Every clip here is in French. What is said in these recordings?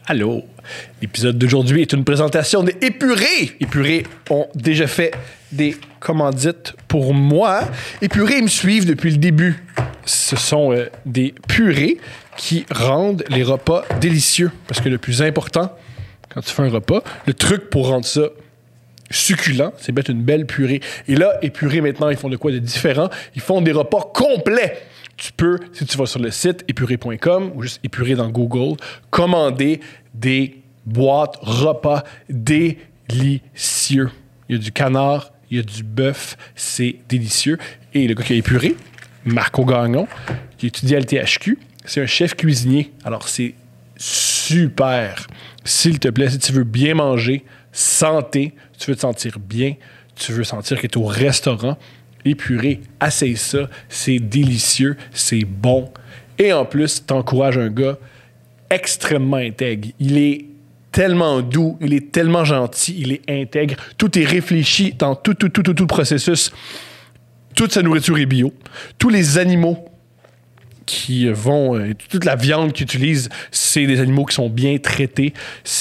Allô! L'épisode d'aujourd'hui est une présentation des Épurés. Épurés ont déjà fait des commandites pour moi. Épurés me suivent depuis le début. Ce sont des purées qui rendent les repas délicieux. Parce que le plus important, quand tu fais un repas, le truc pour rendre ça succulent, c'est mettre une belle purée. Et là, Épurés, maintenant, ils font de quoi de différent? Ils font des repas complets. Tu peux, si tu vas sur le site épuré.com ou juste épuré dans Google, commander des boîtes repas délicieux. Il y a du canard, il y a du bœuf, c'est délicieux. Et le gars qui a épuré, Marco Gagnon, qui étudie à l'THQ, c'est un chef cuisinier. Alors, c'est super. S'il te plaît, si tu veux bien manger, santé, tu veux te sentir bien, tu veux sentir que tu es au restaurant, Épuré, essaye ça, c'est délicieux, c'est bon. Et en plus, t'encourages un gars extrêmement intègre. Il est tellement doux, il est tellement gentil, il est intègre. Tout est réfléchi dans tout le processus. Toute sa nourriture est bio. Tous les animaux qui vont... toute la viande qu'il utilise, c'est des animaux qui sont bien traités.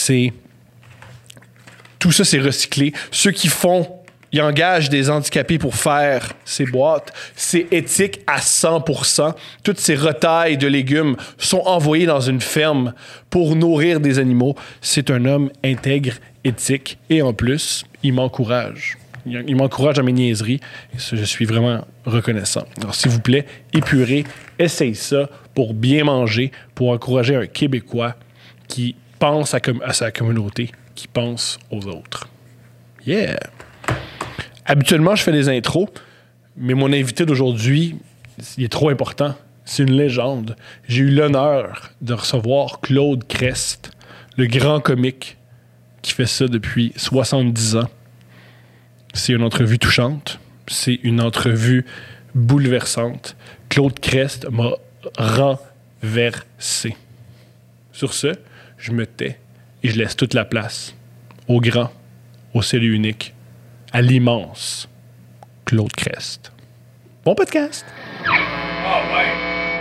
Tout ça, c'est recyclé. Ceux qui font... Ils engagent des handicapés pour faire ces boîtes. C'est éthique à 100%. Toutes ces retailles de légumes sont envoyées dans une ferme pour nourrir des animaux. C'est un homme intègre, éthique. Et en plus, il m'encourage. Il m'encourage à mes niaiseries. Et ça, je suis vraiment reconnaissant. Alors, s'il vous plaît, Épuré, essaye ça pour bien manger, pour encourager un Québécois qui pense à sa communauté, qui pense aux autres. Yeah! Habituellement, je fais des intros, mais mon invité d'aujourd'hui, il est trop important. C'est une légende. J'ai eu l'honneur de recevoir Claude Crest, le grand comique qui fait ça depuis 70 ans. C'est une entrevue touchante. C'est une entrevue bouleversante. Claude Crest m'a renversé. Sur ce, je me tais et je laisse toute la place au grand, au celui unique, à l'immense Claude Crest. Bon podcast! Oh ouais!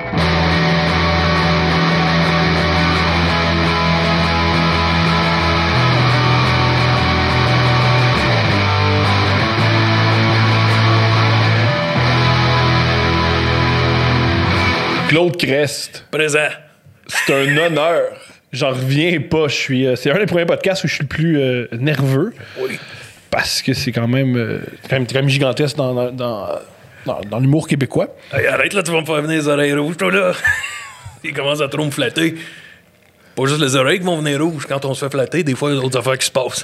Claude Crest. Présent. C'est un honneur. J'en reviens pas. C'est un des premiers podcasts où je suis le plus nerveux. Oui. Parce que c'est quand même gigantesque dans l'humour québécois. Hey, arrête là, tu vas me faire venir les oreilles rouges, toi là. Il commence à trop me flatter. Pas juste les oreilles qui vont venir rouges. Quand on se fait flatter, des fois, il y a d'autres affaires qui se passent.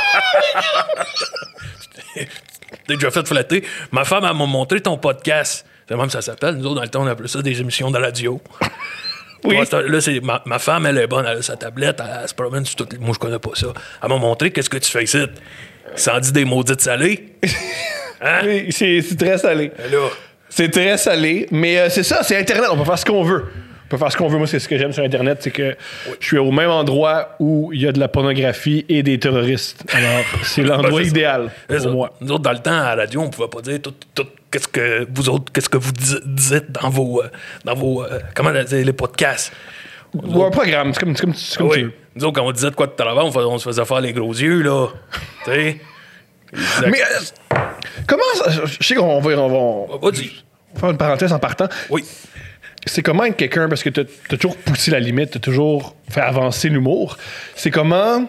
T'es déjà fait flatter. Ma femme, elle m'a montré ton podcast. C'est même ça s'appelle. Nous autres, dans le temps, on appelait ça des émissions de radio. Oui. Là, c'est ma femme, elle est bonne. Elle a sa tablette, elle se promène sur tout. Moi, je connais pas ça. Elle m'a montré qu'est-ce que tu fais ici. Sans dire des maudites salées. Hein? Oui, c'est très salé. Là. C'est très salé, mais c'est ça, c'est Internet. On peut faire ce qu'on veut. Moi, c'est ce que j'aime sur Internet, c'est que je suis au même endroit où il y a de la pornographie et des terroristes. Alors, c'est l'endroit idéal pour moi. Nous autres, dans le temps, à la radio, on pouvait pas dire tout qu'est-ce que vous dites dans vos comment dire, les podcasts. Ou un programme, c'est comme Oui. tu veux. Nous autres, quand on disait de quoi de travail, on se faisait faire les gros yeux, là. Tu sais? Mais comment ça, je sais qu'on va faire une parenthèse en partant. Oui. C'est comment être quelqu'un, parce que t'as toujours poussé la limite, t'as toujours fait avancer l'humour. C'est comment,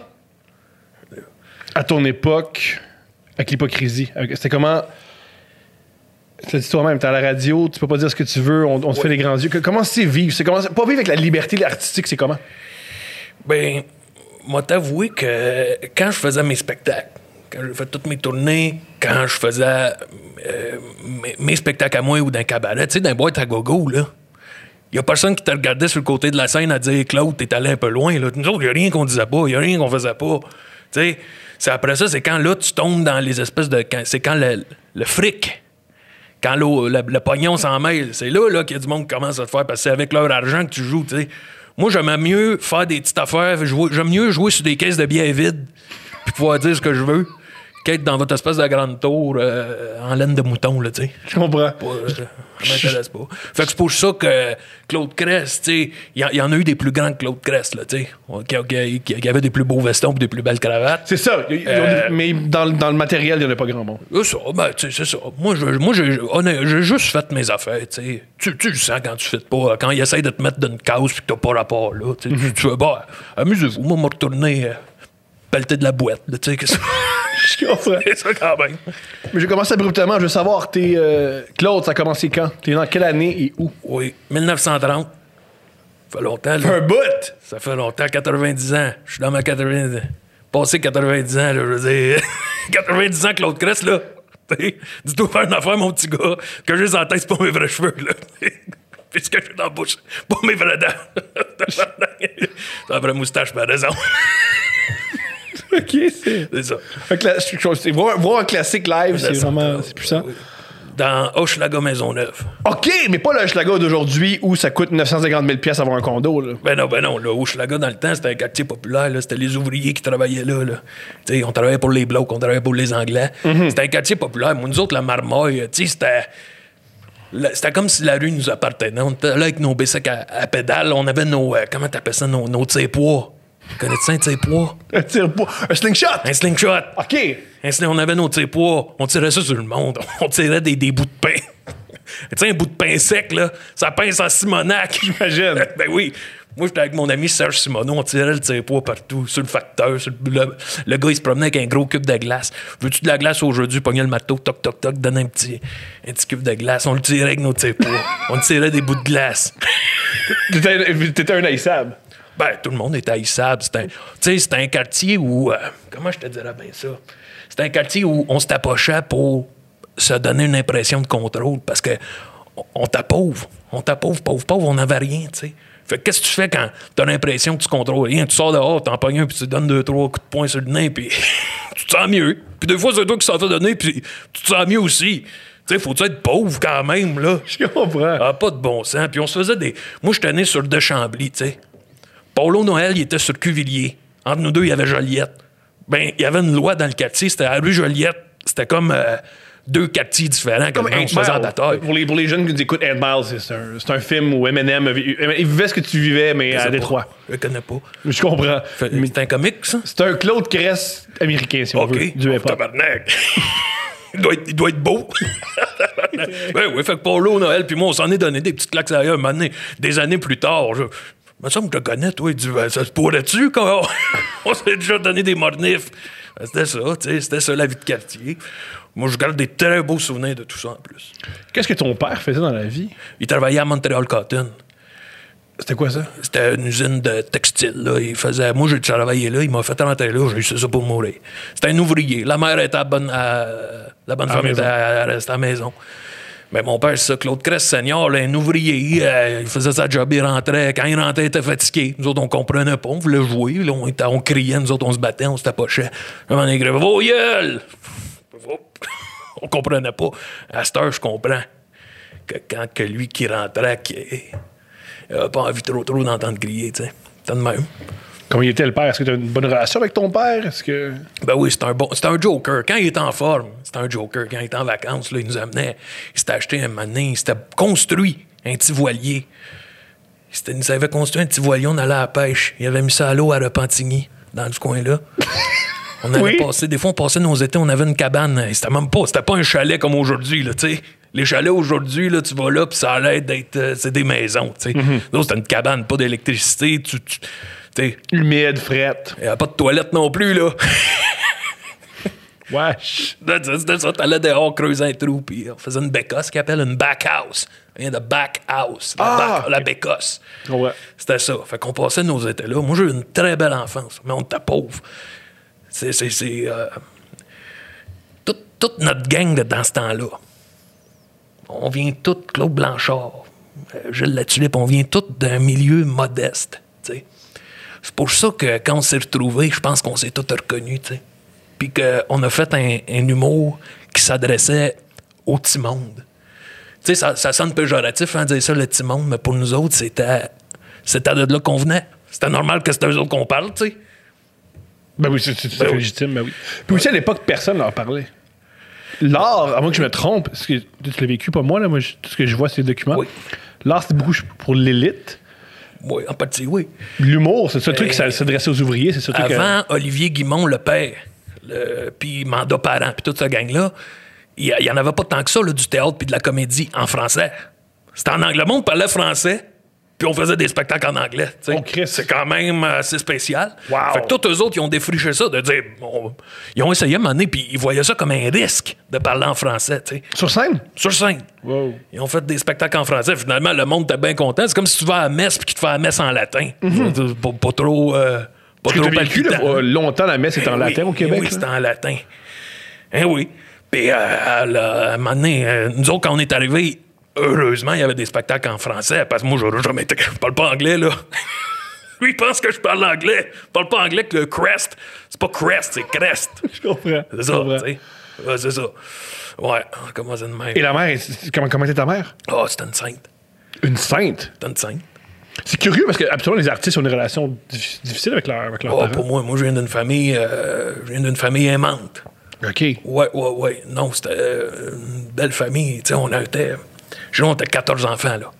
à ton époque, avec l'hypocrisie, c'était comment... Tu l'as dit toi-même, t'es à la radio, tu peux pas dire ce que tu veux, on te fait les grands yeux. Comment c'est vivre? C'est comment, pas vivre avec la liberté artistique, c'est comment? Ben, moi, t'avouer que quand je faisais mes spectacles, quand j'ai fait toutes mes tournées, quand je faisais mes spectacles à moi ou d'un cabaret, tu sais, d'un boîte à gogo, là, il y a personne qui te regardait sur le côté de la scène à dire « Claude, t'es allé un peu loin. » Là. Nous autres, il n'y a rien qu'on disait pas, il n'y a rien qu'on faisait pas. Tu sais, c'est après ça, c'est quand là, tu tombes dans les espèces de... C'est quand le fric... Quand le pognon s'en mêle, c'est là qu'il y a du monde qui commence à te faire, parce que c'est avec leur argent que tu joues, tu sais. Moi, j'aimais mieux faire des petites affaires, j'aime mieux jouer sur des caisses de billets vides puis pouvoir dire ce que je veux qu'être dans votre espèce de grande tour en laine de mouton, là, tu sais. Je comprends. Ça m'intéresse pas. Fait que c'est pour ça que Claude Crest, tu sais, il y en a eu des plus grands que Claude Crest, là, tu sais, qui avaient des plus beaux vestons et des plus belles cravates. C'est ça. Mais dans le matériel, il n'y en a pas grand monde. C'est ça, ben, tu sais, c'est ça. Moi, j'ai juste fait mes affaires, tu sais. Tu le sens quand tu fais pas, quand ils essayent de te mettre dans une case puis que t'as pas rapport, là. Tu fais, bah, amusez-vous, moi, me retourner pelleter de la boîte, là, tu sais, qu'est-ce que Je comprends. c'est ça quand même. Mais j'ai commencé abruptement. Je veux savoir, Claude, ça a commencé quand? T'es dans quelle année et où? Oui, 1930. Ça fait longtemps, là. Un bout! Ça fait longtemps, 90 ans. Je suis dans ma 90 ans. Passé 90 ans, là, je veux dire. 90 ans, Claude Crest, là. Dis-toi faire une affaire, mon petit gars, que j'ai en tête, c'est pas mes vrais cheveux, là. Puis ce que j'ai dans la bouche, pas mes vraies dents. C'est un vrai moustache, par raison. OK, C'est ça. Fait que voir un classique live, c'est vraiment... C'est puissant. Dans Hochelaga Maisonneuve. OK, mais pas le Hochelaga d'aujourd'hui où ça coûte 950 000 $ avoir un condo, là. Ben non. Là, Hochelaga, dans le temps, c'était un quartier populaire. Là. C'était les ouvriers qui travaillaient là. Tu sais, on travaillait pour les Blocs, on travaillait pour les Anglais. C'était un quartier populaire. Moi, nous autres, la Marmaille, tu sais, c'était comme si la rue nous appartenait. On était là avec nos bicycles à pédales. On avait nos... comment t'appelles ça? Nos tire-poids. Connais-tu ça, un tire-poids? Un tire-poids. Un slingshot! Un slingshot. OK. On avait nos tire-pois, on tirait ça sur le monde. On tirait des bouts de pain. Tu sais, un bout de pain sec, là, ça pince en Simonac. J'imagine. Ben oui. Moi, j'étais avec mon ami Serge Simoneau, on tirait le tire-pois partout, sur le facteur. Le gars, il se promenait avec un gros cube de glace. Veux-tu de la glace aujourd'hui? Pognait le marteau, toc, toc, toc, donne un petit cube de glace. On le tirait avec nos tire-pois. On tirait des bouts de glace. T'étais un haïssable. Ben, tout le monde était haïssable. C'était un quartier où... comment je te dirais bien ça? C'était un quartier où on se tapochait pour se donner une impression de contrôle parce que on t'appauve. On t'appauve, pauvre, on n'avait rien, tu sais. Fait que qu'est-ce que tu fais quand t'as l'impression que tu contrôles rien? Tu sors dehors, t'en pognes un, puis tu donnes 2-3 coups de poing sur le nez, puis tu te sens mieux. Puis des fois, c'est toi qui s'en fait donner, puis tu te sens mieux aussi. Tu sais, faut-tu être pauvre quand même, là? Je comprends. Ah, pas de bon sens. Puis on se faisait des... Moi, je tenais sur De Chambly, tu sais. Paulo Noël, il était sur Cuvillier. Entre nous deux, il y avait Joliette. Ben, il y avait une loi dans le quartier, c'était à la rue Joliette. C'était comme 2 quartiers différents Comme on se faisait en bataille. Pour les jeunes qui nous écoutent, Ant Miles, c'est un film où Eminem il vivait ce que tu vivais, mais à Détroit. Je le connais pas. Je comprends. C'est un comique, ça? C'est un Claude Crest américain, si on veut. Du hip-hop. Tabarnak. Il doit être beau. Oui, fait que Paulo Noël, puis moi, on s'en est donné des petites claques à un moment donné, des années plus tard. Il me semble que je te connais, toi. Il dit, ça se pourrait-tu quand on s'est déjà donné des mornifs? C'était ça, tu sais, c'était ça la vie de quartier. Moi, je garde des très beaux souvenirs de tout ça en plus. Qu'est-ce que ton père faisait dans la vie? Il travaillait à Montreal Cotton. C'était quoi ça? C'était une usine de textile. Là. Moi, j'ai travaillé là. Il m'a fait rentrer là. J'ai eu ça pour mourir. C'était un ouvrier. La mère était la bonne femme était à rester à la maison. Mais mon père, c'est ça, Claude Crest Senior, là, un ouvrier, il faisait sa job, il rentrait. Quand il rentrait, il était fatigué. Nous autres, on comprenait pas, on voulait jouer. Là, on criait, nous autres, on se battait, on se tapochait. On écrivait « Vos gueules! » On comprenait pas. À cette heure, je comprends que quand que lui qui rentrait, il avait pas envie trop d'entendre crier, tu sais. C'était de même. Comment il était le père? Est-ce que tu as une bonne relation avec ton père? Est-ce que... Ben oui, c'est un joker. Quand il était en forme, c'était un joker. Quand il était en vacances, là, il nous amenait. Il s'était acheté un manin, il s'était construit un petit voilier. Il s'avait construit un petit voilier, on allait à la pêche. Il avait mis ça à l'eau à Repentigny, dans ce coin-là. On allait passer, des fois, on passait nos étés, on avait une cabane. C'était pas un chalet comme aujourd'hui, là, tu sais. Les chalets aujourd'hui, là, tu vas là, puis ça a l'air d'être. C'est des maisons, tu sais. Là, c'était une cabane, pas d'électricité. Humide, frette. Il n'y a pas de toilette non plus, là. Wesh. C'était ça, t'allais dehors creuser un trou, puis on faisait une bécosse qu'il appelle une back house. Il y a de back house. La bécosse. Ouais. C'était ça. Fait qu'on passait nos étés là. Moi, j'ai eu une très belle enfance, mais on était pauvres. Toute notre gang dans ce temps-là. On vient tous, Claude Blanchard, Gilles Latulippe, on vient tous d'un milieu modeste, tu sais. C'est pour ça que quand on s'est retrouvés, je pense qu'on s'est tous reconnus, tu sais. Puis qu'on a fait un humour qui s'adressait au petit monde. Tu sais, ça sonne péjoratif, hein, dire ça, le petit monde, mais pour nous autres, c'était de là qu'on venait. C'était normal que c'était eux autres qu'on parle, tu sais. Ben oui, c'est légitime, ben oui. Puis aussi, à l'époque, personne leur parlait. L'art, à moins que je me trompe, parce que tu l'as vécu, pas moi, là, tout ce que je vois, c'est les documents. Oui. L'art, c'était beaucoup pour l'élite. Oui, en partie, oui. L'humour, c'est ça le truc qui s'adressait aux ouvriers, c'est ça le truc. Avant, Olivier Guimond, le père, puis Mandat Parent, puis toute cette gang-là, il y en avait pas tant que ça, là, du théâtre puis de la comédie en français. C'était en anglais. Le monde parlait français, puis on faisait des spectacles en anglais. Oh, Christ. C'est quand même assez spécial. Wow. Fait que tous eux autres, ils ont défriché ça, de dire... ils ont essayé à un moment donné, puis ils voyaient ça comme un risque de parler en français, tu sais. Sur scène? Sur scène. Wow. Ils ont fait des spectacles en français. Finalement, le monde était bien content. C'est comme si tu vas à la messe puis qu'ils te font la messe en latin. Pas trop... Parce que tu as vécu là, longtemps, la messe était en latin au Québec. Oui, c'était en latin. Hein, oui. Puis, à un moment donné, nous autres, quand on est arrivés, heureusement, il y avait des spectacles en français. Parce que moi, je parle pas anglais, là. Lui, il pense que je parle anglais. Je parle pas anglais que le crest. C'est pas crest, c'est crest. Je comprends. C'est ça, tu sais. Ouais, c'est ça. Ouais, comment ça de même? Et la mère, comment était ta mère? Oh, c'était une sainte. Une sainte? C'était une sainte. C'est curieux parce que absolument les artistes ont des relations difficiles avec leurs parents. Pour moi, je viens d'une famille, aimante. OK. Ouais. Non, c'était une belle famille. Tu sais, on était 14 enfants, là.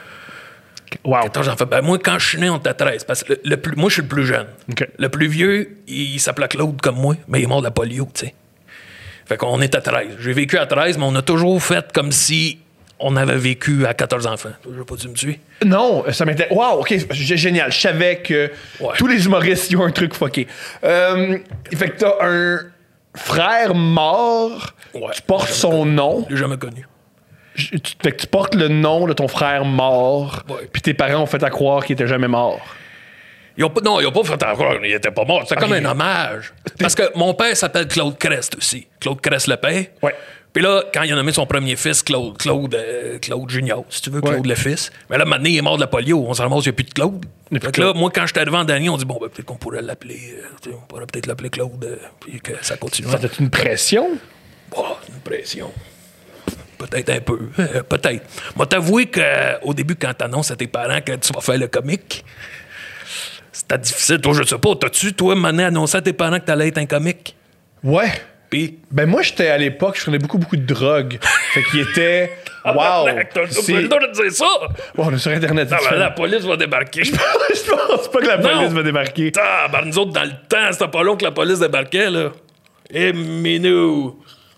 Wow. 14 enfants. Ben, moi, quand je suis né, on était 13. Parce que moi, je suis le plus jeune. OK. Le plus vieux, il s'appelait Claude comme moi, mais il est mort de la polio, tu sais. Fait qu'on était 13. J'ai vécu à 13, mais on a toujours fait comme si on avait vécu à 14 enfants. Je sais pas si tu me suis. Non, ça m'était... Wow, OK, génial. Je savais que tous les humoristes, ils ont un truc fucké. Fait que t'as un frère mort, tu portes son nom. Je l'ai jamais connu. Fait que tu portes le nom de ton frère mort, puis tes parents ont fait à croire qu'il était jamais mort. Ils ont pas fait à croire qu'il était pas mort. C'était comme un hommage. Parce que mon père s'appelle Claude Crest aussi. Claude Crest le père. Ouais. Puis là, quand il a nommé son premier fils, Claude Junior, si tu veux, Claude le fils. Mais là, maintenant, il est mort de la polio. On s'en ramasse, il n'y a plus de Claude. Fait que là, moi, quand j'étais arrivé en dernier, on dit, bon, ben, peut-être qu'on pourrait l'appeler. On pourrait peut-être l'appeler Claude, puis que ça continue. Ça fait une pression? Une pression. Peut-être un peu. Peut-être. Moi, t'avouer qu'au début, quand t'annonces à tes parents que tu vas faire le comique, c'était difficile. Toi, je sais pas. T'as-tu, toi, annoncé à tes parents que t'allais être un comique? Ouais. Puis? Ben moi, j'étais à l'époque, je prenais beaucoup de drogue. Fait qu'il était... Wow! T'as le droit de dire ça! Bon, on est sur Internet. Non, mais la police va débarquer. Je pense pas que la police va débarquer. Ben nous autres, dans le temps, c'était pas long que la police débarquait, là. Eh, minou!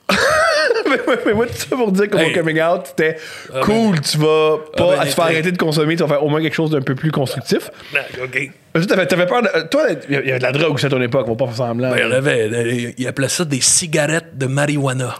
mais moi, tout ça pour dire que mon coming out, c'était cool, tu vas pas te faire arrêter de consommer, tu vas faire au moins quelque chose d'un peu plus constructif. OK. T'avais peur de... Toi, il y avait de la drogue aussi à ton époque, on va pas faire semblant. Ben, il y en avait. Ils appelaient ça des cigarettes de marijuana.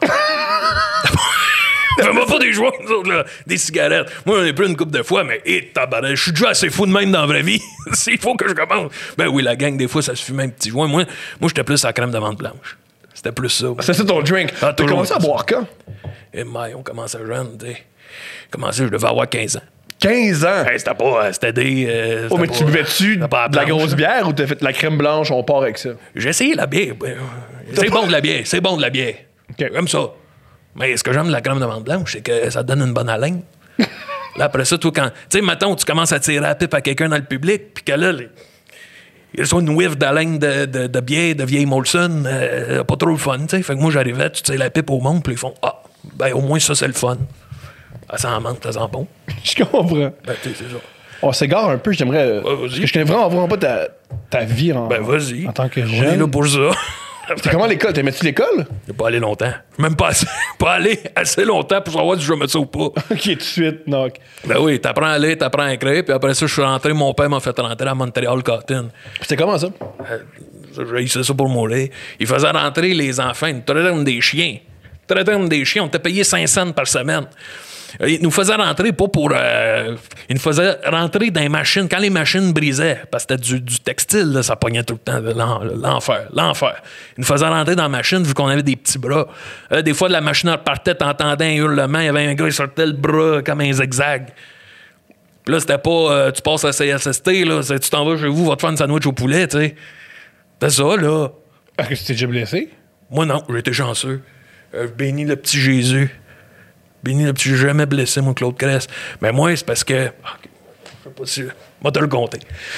Fais-moi pas des joints, nous autres, là. Des cigarettes. Moi, j'en ai pris une couple de fois, mais tabarnak, je suis déjà assez fou de même dans la vraie vie. S'il faut que je commence. Ben oui, la gang, des fois, ça se fume un petit joint. Moi, j'étais plus à la crème de menthe blanche. C'était plus ça. C'est ça ton drink. T'as commencé à boire quand? Et on commençait jeune, tu sais. Je devais avoir 15 ans. 15 ans? Hey, c'était pas... C'était des... mais tu buvais-tu de la grosse bière ou t'as fait de la crème blanche, on part avec ça? J'ai essayé la bière. C'est bon de la bière. C'est bon de la bière. Okay. J'aime ça. Mais ce que j'aime de la crème de menthe blanche, c'est que ça te donne une bonne haleine. Là, après ça, toi, quand... Tu sais, mettons, tu commences à tirer la pipe à quelqu'un dans le public, puis que là... Il y a une whiff d'haleine de bière, de vieille Molson, pas trop le fun, tu sais. Fait que moi, j'arrivais, tu tires la pipe au monde, puis ils font « Ah, ben au moins ça, c'est le fun. » Ça sent menthe, ça sent bon. Je comprends. Ben, tu sais, c'est ça. On s'égare un peu, j'aimerais... parce que je connais vraiment pas ta vie en tant que jeune. On est là pour ça. C'était comment l'école? T'aimais-tu l'école? J'ai pas allé longtemps. Même pas allé assez longtemps pour savoir si je vais mettre ça ou pas. OK, tout de suite, donc. Ben oui, t'apprends à lire, t'apprends à écrire, puis après ça, je suis rentré, mon père m'a fait rentrer à Montréal Cotton. C'était comment ça? J'ai ça pour mourir. Il faisait rentrer les enfants, ils nous traitaient comme des chiens. On était payé 5 cents par semaine. Il nous faisait rentrer pas pour... il nous faisait rentrer dans les machines. Quand les machines brisaient, parce que c'était du textile, là, ça pognait tout le temps. L'enfer. Il nous faisait rentrer dans la machine vu qu'on avait des petits bras. Des fois, la machine repartait, t'entendais un hurlement. Il y avait un gars qui sortait le bras comme un zigzag. Puis là, c'était pas... tu passes à CSST, là, tu t'en vas chez vous, va te faire une sandwich au poulet, tu sais. C'est ça, là. Est-ce que tu t'es déjà blessé? Moi, non. J'ai été chanceux. Béni le petit Jésus. J'ai jamais blessé, moi, Claude Crest. Mais moi, c'est parce que... Je sais pas si... Moi, te le compter.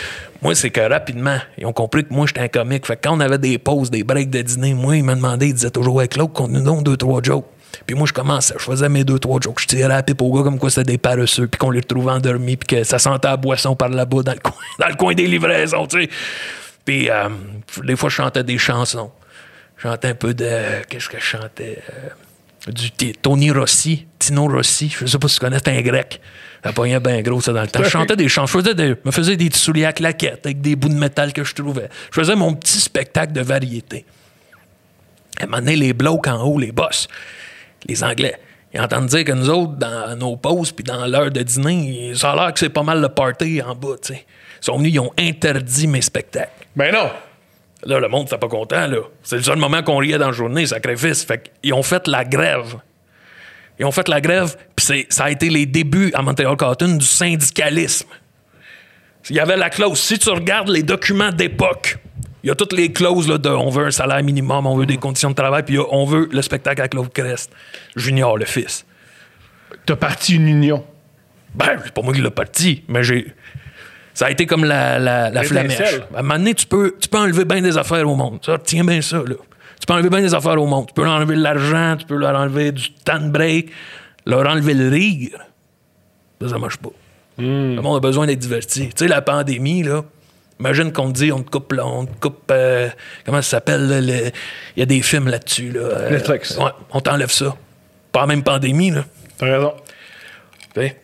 moi, c'est que rapidement, ils ont compris que moi, j'étais un comique. Fait que quand on avait des pauses, des breaks de dîner, moi, ils me demandaient, ils disaient toujours, avec Claude, qu'on nous donne 2-3 jokes. Puis moi, je commençais, je faisais mes 2-3 jokes. Je tirais à la pipe aux gars comme quoi c'était des paresseux, puis qu'on les retrouvait endormis, puis que ça sentait la boisson par là-bas dans le coin des livraisons, tu sais. Puis des fois, je chantais des chansons. Je chantais un peu de... Qu'est-ce que je chantais? Tony Rossi, Tino Rossi. Je sais pas si tu connais, c'était un grec. Ça pognait bien gros, ça, dans le temps. Je chantais des chansons. Je me faisais des petits souliers à claquettes avec des bouts de métal que je trouvais. Je faisais mon petit spectacle de variété. À un moment donné, les blocs en haut, les boss, les Anglais, ils entendent dire que nous autres, dans nos pauses puis dans l'heure de dîner, ça a l'air que c'est pas mal le party en bas, tu sais. Ils sont venus, ils ont interdit mes spectacles. Ben non! Là, le monde, c'était pas content, là. C'est le seul moment qu'on riait dans la journée, sacrifice. Fait qu'ils ont fait la grève. Ils ont fait la grève, puis ça a été les débuts à Montreal Cartoon du syndicalisme. Il y avait la clause. Si tu regardes les documents d'époque, il y a toutes les clauses là, de on veut un salaire minimum, on veut des conditions de travail, puis on veut le spectacle à Claude Crest, Junior, le fils. T'as parti une union. Ben, c'est pas moi qui l'ai parti, mais ça a été comme la flamèche. À un moment donné, tu peux enlever bien des affaires au monde. Ça, tiens bien ça, là. Tu peux enlever bien des affaires au monde. Tu peux leur enlever de l'argent, tu peux leur enlever du temps de break, leur enlever le rire. Ça marche pas. Le monde a besoin d'être diverti. Tu sais, la pandémie, là, imagine qu'on te dit, on te coupe, comment ça s'appelle, il y a des films là-dessus, là. Netflix. Ouais, on t'enlève ça. Pas la même pandémie, là. T'as raison. T'sais.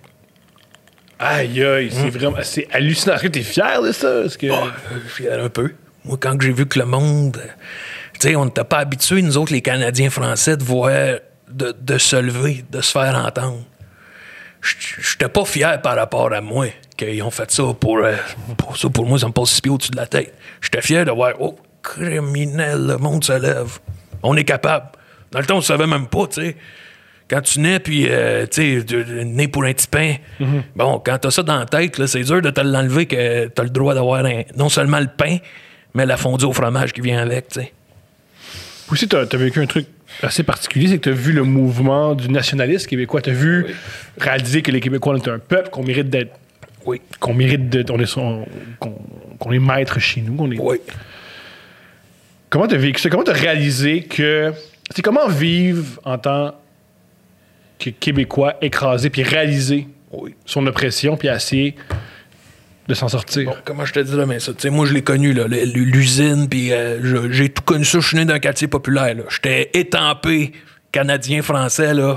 Aïe, aïe, c'est hallucinant. Est-ce que t'es fier de ça? Est-ce que... Fier un peu. Moi, quand j'ai vu que le monde... Tu sais, on n'était pas habitués, nous autres, les Canadiens français, de voir, de se lever, de se faire entendre. J'étais pas fier par rapport à moi qu'ils ont fait ça pour moi, ça me passe 6 pieds au-dessus de la tête. J'étais fier de voir, oh, criminel, le monde se lève. On est capable. Dans le temps, on ne savait même pas, tu sais. Quand tu nais, puis, tu sais, né pour un petit pain, bon, quand t'as ça dans la tête, là, c'est dur de te l'enlever que t'as le droit d'avoir non seulement le pain, mais la fondue au fromage qui vient avec, tu sais. Aussi, t'as vécu un truc assez particulier, c'est que t'as vu le mouvement du nationalisme québécois. T'as vu réaliser que les Québécois, on est un peuple, qu'on mérite d'être... Oui. Qu'on mérite qu'on est maître chez nous. Oui. Comment t'as vécu ça? Comment t'as réalisé que... C'est comment vivre en tant que Québécois écrasé puis réaliser son oppression puis essayer de s'en sortir? Bon, comment je te dis là, mais ça, tu sais, moi, je l'ai connu, là, l'usine, puis j'ai tout connu ça. Je suis né dans un quartier populaire, là. J'étais étampé canadien-français, là,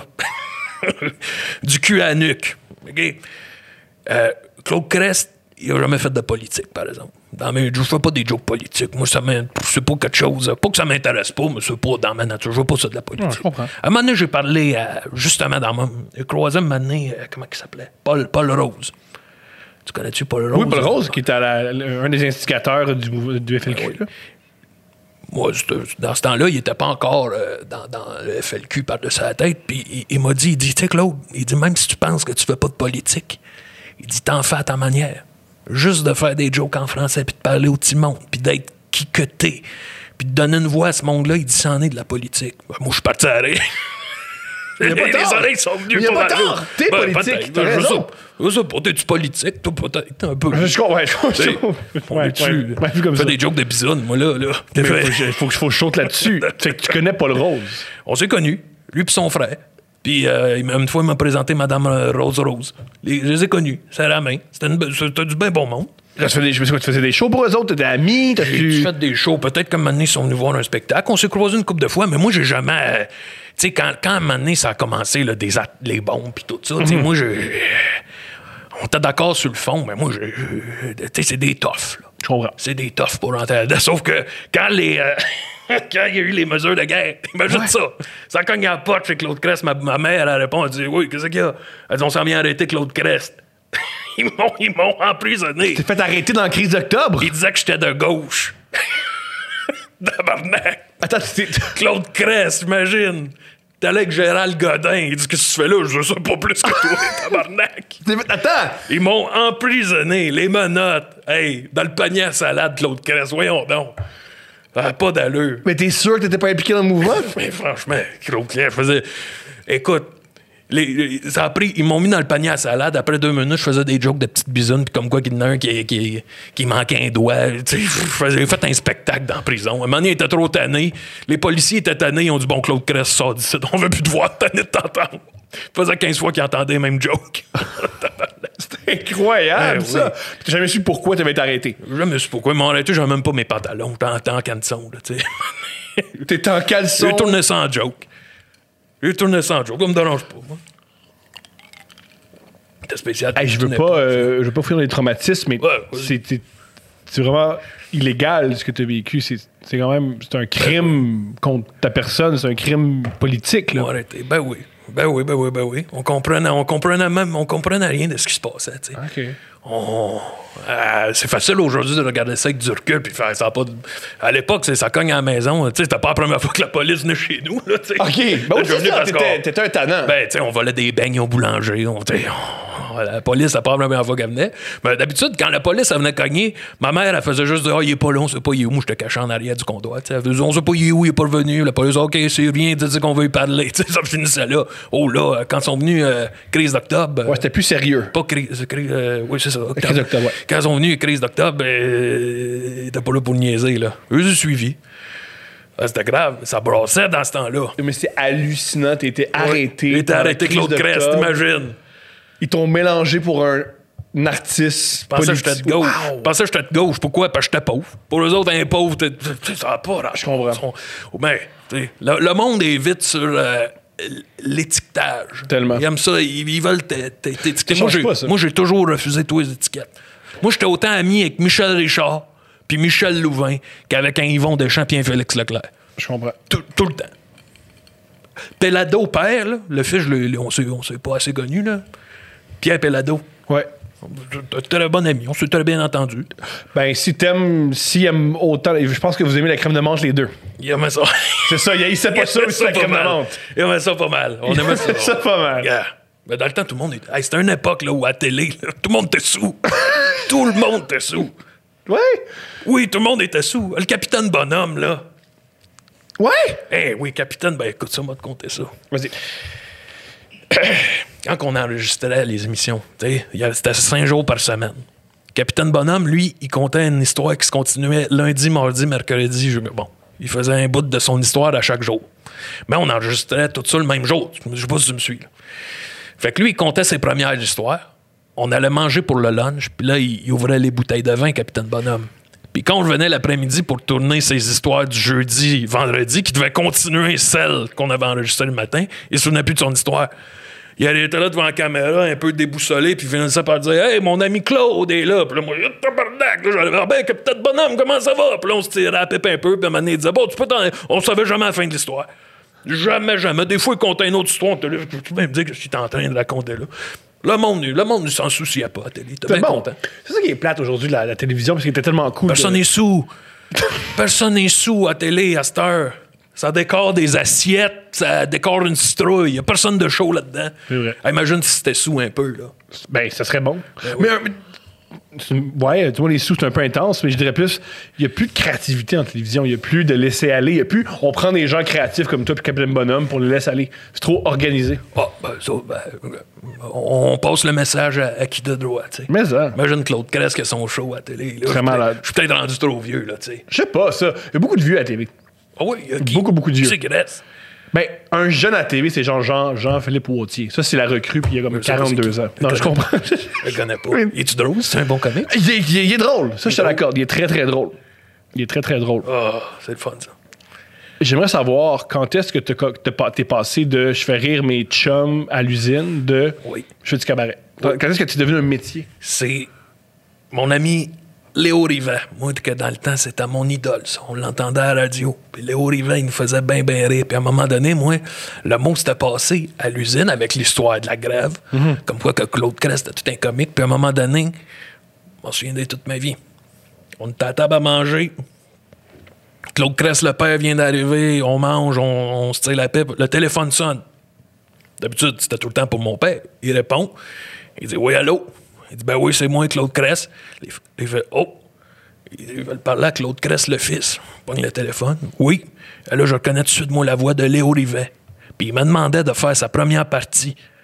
du cul à la nuque. OK? Claude Crest, il n'a jamais fait de politique, par exemple. Je ne fais pas des jokes politiques. Moi, c'est pas quelque chose... Pas que ça m'intéresse pas, mais c'est pas dans ma nature. Je veux pas ça de la politique. Non, je comprends. À un moment donné, j'ai parlé, justement, j'ai croisé un moment donné, comment il s'appelait? Paul Rose. Tu connais-tu Paul Rose? Oui, Paul Rose, qui était un des instigateurs du FLQ. Oui. Moi, dans ce temps-là, il n'était pas encore dans le FLQ par-dessus la tête. Puis il m'a dit, tu sais, Claude, il dit, même si tu penses que tu fais pas de politique, il dit, t'en fais à ta manière. Juste de faire des jokes en français, puis de parler au petit monde, puis d'être qui que t'es, puis de donner une voix à ce monde-là, il dit, c'en est de la politique. Ben, moi, je suis parti à rire. Les oreilles sont venues pour la joke. T'es politique, t'as raison. Je sais pas, t'es-tu politique? Toi, peut-être un peu. Je comprends. On fait des jokes de bisounes, moi, là. Il faut que je saute là-dessus. Fait que tu connais Paul Rose. On s'est connus, lui puis son frère. Puis une fois, il m'a présenté Madame Rose. Je les ai connus, c'est à la main. C'était du bien bon monde. Tu faisais des shows pour eux autres, t'étais amis, J'ai fait des shows, peut-être comme un moment donné, ils sont venus voir un spectacle. On s'est croisés une couple de fois, mais moi, j'ai jamais... Tu sais, quand à un moment donné, ça a commencé, là, les bombes puis tout ça, tu sais, moi, on était d'accord sur le fond, mais moi, tu sais, c'est des toughs, là. Je comprends. C'est des toughs pour rentrer là. Sauf que quand quand il y a eu les mesures de guerre, imagine ça cogne à la porte chez Claude Crest. Ma mère, elle répond, elle dit, oui, qu'est-ce qu'il y a? Elle dit, on s'en vient arrêter Claude Crest. Ils m'ont emprisonné. T'es fait arrêter dans la crise d'octobre? Ils disaient que j'étais de gauche. Tabarnak. Attends, Claude Crest, j'imagine. T'es allé avec Gérald Godin. Il dit, qu'est-ce que tu fais là? Je sais pas plus que toi, tabarnak. Attends! Ils m'ont emprisonné, les menottes. Hey, dans le panier à salade, Claude Crest. Voyons donc. Pas d'allure. Mais t'es sûr que t'étais pas impliqué dans le mouvement? Mais franchement, Claude Crest faisait... Écoute, Ça a pris, ils m'ont mis dans le panier à salade. Après 2 minutes, je faisais des jokes de petites bisounes, puis comme quoi qu'il y en a un qui manquait un doigt. J'ai fait un spectacle dans la prison. À un moment donné, il était trop tanné. Les policiers étaient tannés. Ils ont dit, bon, Claude Crest, sort d'ici. On veut plus te voir, tanné de t'entendre. Ça faisait 15 fois qu'ils entendaient les mêmes jokes. C'était incroyable, ça. Oui. Puis t'as jamais su pourquoi t'avais été arrêté. J'ai jamais su pourquoi. Ils m'ont arrêté, j'avais même pas mes pantalons. T'es en canson, là, tu sais. T'étais en caleçon. J'ai tourné ça en joke. Ça me dérange pas, moi. C'était spécial. Hey, je veux pas fuir les traumatismes, mais c'est vraiment illégal ce que tu as vécu. C'est quand même un crime contre ta personne, c'est un crime politique. Là. Arrêtez. Ben oui. On comprenait rien de ce qui se passait. OK. C'est facile aujourd'hui de regarder ça avec du recul puis faire ça. À l'époque, ça cogne à la maison. C'était pas la première fois que la police venait chez nous. Là, OK. Ben oui, t'étais un tannant. Ben, on volait des beignes au boulanger. La police, c'est pas la première fois qu'elle venait. Mais d'habitude, quand la police elle venait cogner, ma mère, elle faisait juste dire, il est pas là, on sait pas, il est où. Moi, je te cachais en arrière du comptoir. Elle faisait, on sait pas, il est où, il est pas revenu. La police, OK, c'est rien, dis qu'on veut y parler. Ça finissait là. Oh là, quand ils sont venus, crise d'octobre. Ouais, c'était plus sérieux. Pas crise. Oui, c'est ça. Crise d'octobre, ouais. Quand ils sont venus, crise d'octobre, ils étaient pas là pour niaiser, là. Eux, ils ont suivi. C'était grave. Ça brassait dans ce temps-là. Mais c'est hallucinant. T'étais arrêté. T'étais arrêté, Claude Crest, t'imagines. Ils t'ont mélangé pour un artiste politique. Je pensais que j'étais de gauche. Pourquoi? Parce que j'étais pauvre. Pour eux autres, un pauvre, ça va pas. Je comprends. Ben, le monde est vite sur l'étiquetage. Tellement. Ils aiment ça. Ils veulent t'étiqueter. Moi, j'ai toujours refusé tous les étiquettes. Moi, j'étais autant ami avec Michel Richard puis Michel Louvain qu'avec un Yvon Deschamps puis un Félix Leclerc. Je comprends. Tout le temps. Pellado père, là, le fils, on s'est pas assez connu, là. Pierre Pellado. Ouais. Très bon ami, on s'est très bien entendu. Ben, s'il aime autant, je pense que vous aimez la crème de menthe les deux. Il aimait ça. C'est ça, il sait pas ça, c'est la crème de menthe. Il aimait ça pas mal. On aimait ça. ça pas mal. Yeah. Mais dans le temps, tout le monde était. C'était une époque là, où à la télé, là, tout le monde était sous. Tout le monde était sous. Ouais? Oui, tout le monde était sous. Le capitaine Bonhomme, là. Ouais? Oui, capitaine, ben écoute, ça m'a te compter ça. Vas-y. Quand on enregistrait les émissions, c'était 5 jours par semaine. Capitaine Bonhomme, lui, il comptait une histoire qui se continuait lundi, mardi, mercredi. Bon, il faisait un bout de son histoire à chaque jour. Mais on enregistrait tout ça le même jour. Je sais pas si tu me suis. Là. Fait que lui, il comptait ses premières histoires. On allait manger pour le lunch, puis là, il ouvrait les bouteilles de vin, Capitaine Bonhomme. Puis quand on revenait l'après-midi pour tourner ses histoires du jeudi, vendredi, qui devaient continuer celles qu'on avait enregistrées le matin, il se souvenait plus de son histoire. Il était là devant la caméra, un peu déboussolé, puis il finissait par dire « Hey, mon ami Claude est là! » Puis là, moi, « Tabarnak! » J'allais dire « Ben, Capitaine Bonhomme, comment ça va? » Puis là, on se tirait à la pipe un peu, puis à un moment donné, il disait « Bon, tu peux t'en... » On savait jamais la fin de l'histoire. Jamais. Des fois, il comptait une autre histoire. Tu peux même dire que je suis en train de raconter là. Le monde ne s'en souciait pas à la télé. T'es bien content. C'est ça qui est plate aujourd'hui de la télévision, parce qu'il était tellement cool. Personne n'est sous. Personne n'est sous à la télé à cette heure. Ça décore des assiettes, ça décore une citrouille. Il n'y a personne de chaud là-dedans. C'est vrai. Imagine si c'était sous un peu, là. Ben, ça serait bon. Ben oui. Ouais, tu vois, les sous, c'est un peu intense, mais je dirais plus, il n'y a plus de créativité en télévision, il n'y a plus de laisser aller, il n'y a plus, on prend des gens créatifs comme toi puis Capitaine Bonhomme pour les laisser aller. C'est trop organisé. On passe le message à qui de droit, tu sais. Mais ça. Imagine Claude Crest qui a son show à la télé. Là. Très malade. Je suis peut-être rendu trop vieux, là, tu sais. Je sais pas, ça. Il y a beaucoup de vieux à la télé. Ah oui, beaucoup de vieux. Qui c'est qui reste? Ben, un jeune à la télé, c'est genre Jean-Philippe Wautier. Ça, c'est la recrue, puis il a comme 42 ans. Non, je comprends. Je le connais pas. Il est-tu drôle? C'est un bon comique? Il est drôle. Ça, je te l'accorde. Il est très, très drôle. Il est très, très drôle. Ah, c'est le fun, ça. J'aimerais savoir quand est-ce que t'es passé de je fais rire mes chums à l'usine de je fais du cabaret. Quand est-ce que tu es devenu un métier? C'est mon ami Léo Rivet. Moi, que dans le temps, c'était mon idole, ça. On l'entendait à la radio. Puis Léo Rivet, il nous faisait bien rire. Puis à un moment donné, moi, le mot s'était passé à l'usine avec l'histoire de la grève. Comme quoi que Claude Crest était tout un comique. Puis à un moment donné, je m'en souviendrai toute ma vie. On était à table à manger. Claude Crest, le père, vient d'arriver. On mange, on se tire la pipe. Le téléphone sonne. D'habitude, c'était tout le temps pour mon père. Il répond. Il dit « Oui, allô? » Il dit « Ben oui, c'est moi, Claude Crest. » Il fait « Oh! » Il veut parler à Claude Crest, le fils. Il pogne le téléphone. « Oui. » Là, je reconnais tout de suite, moi, la voix de Léo Rivet. Puis il me demandait de faire sa première partie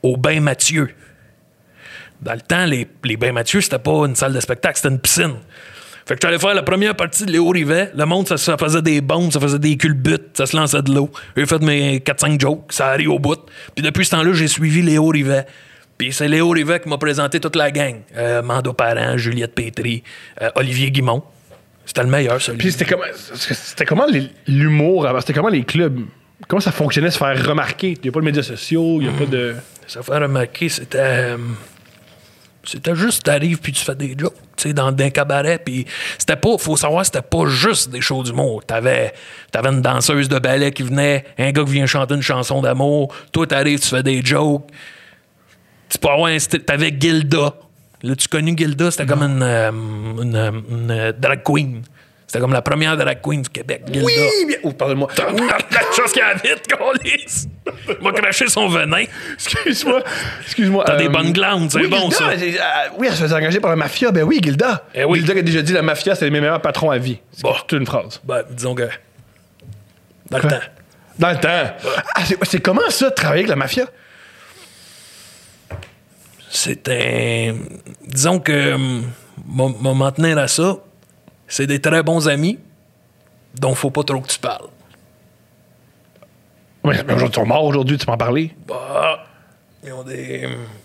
au Bain Mathieu. Dans le temps, les Bains Mathieu, c'était pas une salle de spectacle, c'était une piscine. Fait que j'allais faire la première partie de Léo Rivet. Le monde, ça faisait des bombes, ça faisait des culbutes, ça se lançait de l'eau. J'ai fait mes 4-5 jokes, ça arrive au bout. Puis depuis ce temps-là, j'ai suivi Léo Rivet. Puis c'est Léo Rivet qui m'a présenté toute la gang. Mando Parent, Juliette Pétry, Olivier Guimont. C'était le meilleur, celui. Puis c'était comment l'humour avant? C'était comment les clubs? Comment ça fonctionnait se faire remarquer? Il n'y a pas de médias sociaux, il n'y a pas de... Se faire remarquer, c'était juste, t'arrives puis tu fais des jokes, tu sais, dans un cabaret. Puis c'était pas, faut savoir, c'était pas juste des shows d'humour. T'avais une danseuse de ballet qui venait, un gars qui vient chanter une chanson d'amour. Toi, t'arrives, tu fais des jokes. Tu peux avoir t'avais Gilda. L'as-tu connu Gilda? C'était comme une drag queen. C'était comme la première drag queen du Québec, Gilda. Oui! Bien... Oh, pardonne-moi. La chose qui a vite, câlisse. M'a craché son venin. Excuse-moi. T'as des bonnes glandes, c'est bon, Gilda, ça. Oui, elle se faisait engager par la mafia. Ben oui, Gilda. Eh oui. Gilda qui a déjà dit la mafia, c'est mes meilleurs patrons à vie. C'est Bon. toute une phrase. Ben, disons que... Dans Quoi? le temps. Dans le temps. Ah, c'est comment ça, de travailler avec la mafia? C'était... Disons que... m'en tenir à ça, c'est des très bons amis dont faut pas trop que tu parles. Mais aujourd'hui, ils sont morts aujourd'hui, tu peux en parler? Bah, ils ont des...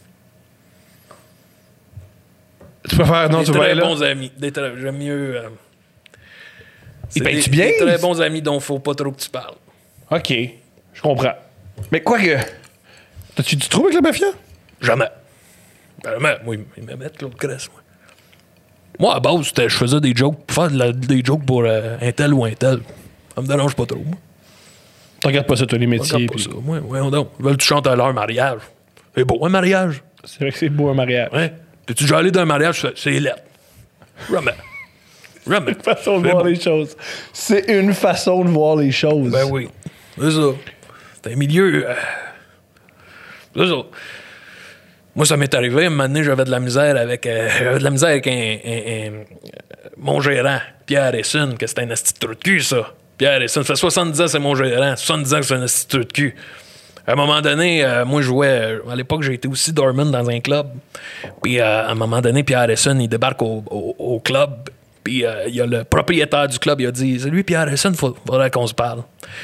Tu préfères... Non, des tu vois très là? bons amis. J'aime mieux... Ils payent-tu des bien? très bons amis dont faut pas trop que tu parles. OK, je comprends. Mais quoi que... T'as-tu du trouble avec la mafia? Jamais. Jamais. Moi, ils me mettent Claude Crest, moi. Moi, à base, je faisais des jokes, des jokes pour un tel ou un tel. Ça me dérange pas trop, moi. Tu regardes pas ça, toi, les métiers. Regarde pas Puis... ça. Moi, voyons donc. Ils veulent que tu chantes à leur mariage. C'est beau, un mariage. C'est vrai que c'est beau, un mariage. Ouais. T'es-tu déjà allé d'un mariage? C'est lettre. Jamais. Jamais. Une façon de C'est voir bon. les choses. C'est une façon de voir les choses. Ben oui. C'est ça. C'est un milieu... C'est ça. Moi, ça m'est arrivé. Un moment donné, j'avais de la misère avec mon gérant, Pierre Harrison, que c'était un asti de trou de cul, ça. Pierre Harrison, ça fait 70 ans, c'est mon gérant. 70 ans que c'est un asti de trou de cul. À un moment donné, moi, je jouais... À l'époque, j'ai été aussi doorman dans un club. Puis, à un moment donné, Pierre Harrison, il débarque au club. Puis, il y a le propriétaire du club, il a dit « C'est lui, Pierre Harrison, faudrait qu'on se parle. »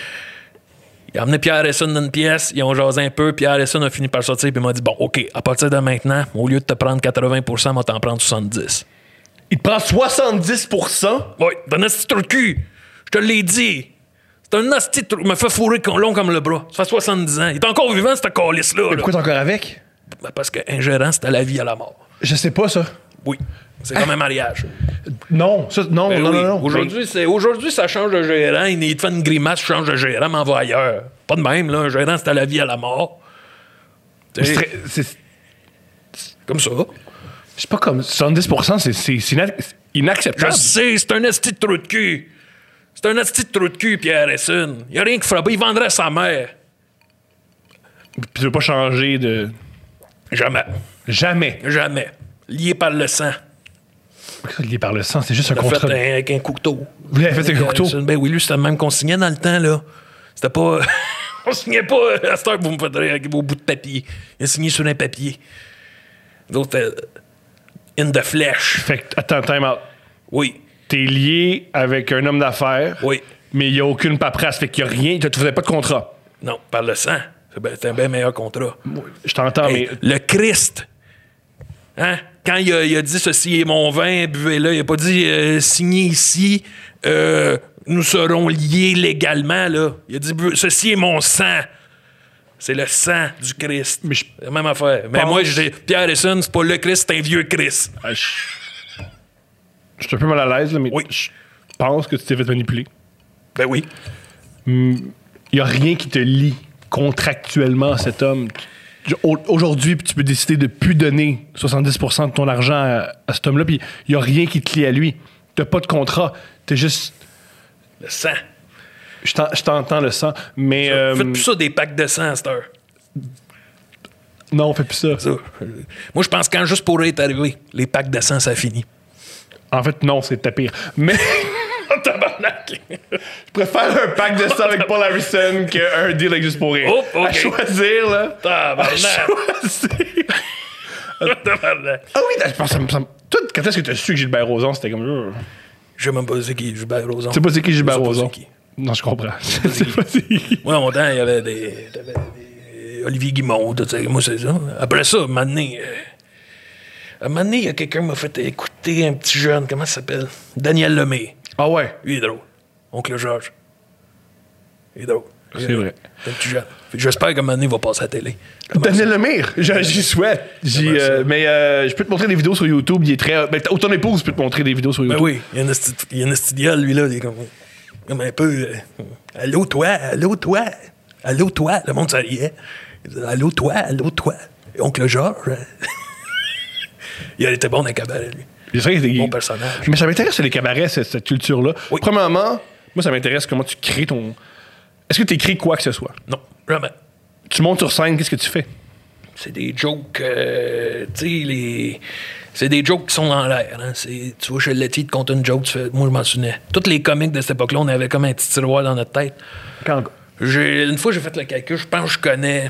Il a amené Pierre Harrison dans une pièce, ils ont jasé un peu, Pierre Harrison a fini par sortir, puis il m'a dit « Bon, OK, à partir de maintenant, au lieu de te prendre 80%, moi, t'en prendre 70%. » Il te prend 70%? Oui, c'est un asti de trou de cul. Je te l'ai dit. C'est un asti de trou. Il m'a fait fourrer long comme le bras. Ça fait 70 ans. Il est encore vivant, ce calice-là. Mais pourquoi t'es encore avec? Ben, parce qu'un gérant, c'est à la vie, à la mort. Je sais pas, ça. Oui. C'est comme un mariage. Non, ça, non, Ben non, oui. non. Aujourd'hui, ça change de gérant. Il te fait une grimace, change de gérant, m'envoie ailleurs. Pas de même, là. Un gérant, c'est à la vie, à la mort. C'est Comme ça. pas comme 70%, c'est inacceptable. Je sais, c'est un esti de trou de cul. C'est un esti de trou de cul, Pierre Harrison. Il n'y a rien qui ferait pas. Il vendrait sa mère. Puis tu veux pas changer de... Jamais. Jamais. Jamais. Lié par le sang. Pourquoi ça, lié par le sang? C'est juste un L'a contrat. fait avec un couteau. Vous l'avez fait avec un couteau? Ben oui, lui, c'était le même qu'on signait dans le temps, là. C'était pas... On signait pas à cette heure que vous me faites rire avec vos bouts de papier. Il a signé sur un papier. L'autre, in the flesh. Fait que, attends, time out. Oui. T'es lié avec un homme d'affaires, Oui. mais il n'y a aucune paperasse. Fait qu'il n'y a rien. Tu faisais pas de contrat. Non, par le sang. C'est un bien meilleur contrat. Je t'entends, Hey, mais... le Christ. Hein? Quand il a dit « Ceci est mon vin, buvez-le », il n'a pas dit « Signez ici, nous serons liés légalement. » là. Il a dit « Ceci est mon sang. » C'est le sang du Christ. Mais C'est la même affaire. Mais pense- moi, je dis Pierre Harrison, c'est pas le Christ, c'est un vieux Christ. Je suis un peu mal à l'aise, là, mais Oui. je pense que tu t'es fait manipuler. Ben oui. Il n'y a rien qui te lie contractuellement à cet homme. Aujourd'hui, puis tu peux décider de plus donner 70% de ton argent à cet homme-là, puis il n'y a rien qui te lie à lui. Tu n'as pas de contrat. Tu es juste... Le sang. Je t'entends le sang, mais... Faites plus ça des packs de sang à cette heure. Non, on fait plus ça. Ça. Moi, je pense que quand juste pour être arrivé, les packs de sang, ça finit. En fait, non, c'est ta pire. Mais Tabarnak! préfère un pack de ça avec Paul Harrison qu'un deal avec Juste pour rire. Oh, OK. À choisir, là. Tabarnak. À choisir. Tabarnak. Ah oui, je pense que ça me semble. Toi, quand est-ce que t'as su que Gilbert Rozon, c'était comme. Je sais même pas c'est qui, Gilbert Rozon. Tu sais pas c'est qui Gilbert Je sais pas Rozon? c'est qui. Non, je comprends. Je sais pas c'est qui. Moi, à mon temps, il y avait des Olivier Guimond, tout ça. Moi, c'est ça. Après ça, un moment donné, il y a quelqu'un qui m'a fait écouter un petit jeune, comment ça s'appelle? Daniel Lemay. Ah ouais, Lui, il est drôle. Oncle Georges. Il est drôle. c'est vrai. C'est un petit jeune. J'espère qu'à un moment donné, il va passer à la télé. Daniel Lemire, j'y souhaite. Mais je peux te montrer des vidéos sur YouTube. Il est très. Ben, ton épouse peut te montrer des vidéos sur YouTube. Ben oui, il y a une estudiale, lui, là. Il est comme un peu. Allô, toi, allô, toi. Allô, toi. Le monde s'en riait. Il disait, allô, toi, allô, toi. Et Oncle Georges. Il était bon dans le cabaret, lui. C'est vrai qu'il était Bon personnage. Mais ça m'intéresse les cabarets, cette culture-là. Oui. Premièrement, moi, ça m'intéresse comment tu crées ton. Est-ce que tu écris quoi que ce soit? Non, jamais. Tu montes sur scène, qu'est-ce que tu fais? C'est des jokes, tu sais, c'est des jokes qui sont dans l'air. Hein. Tu vois, chez Letty, te compte une joke, tu fais, moi, je m'en souvenais. Tous les comiques de cette époque-là, on avait comme un petit tiroir dans notre tête. Une fois, j'ai fait le calcul, je pense que je connais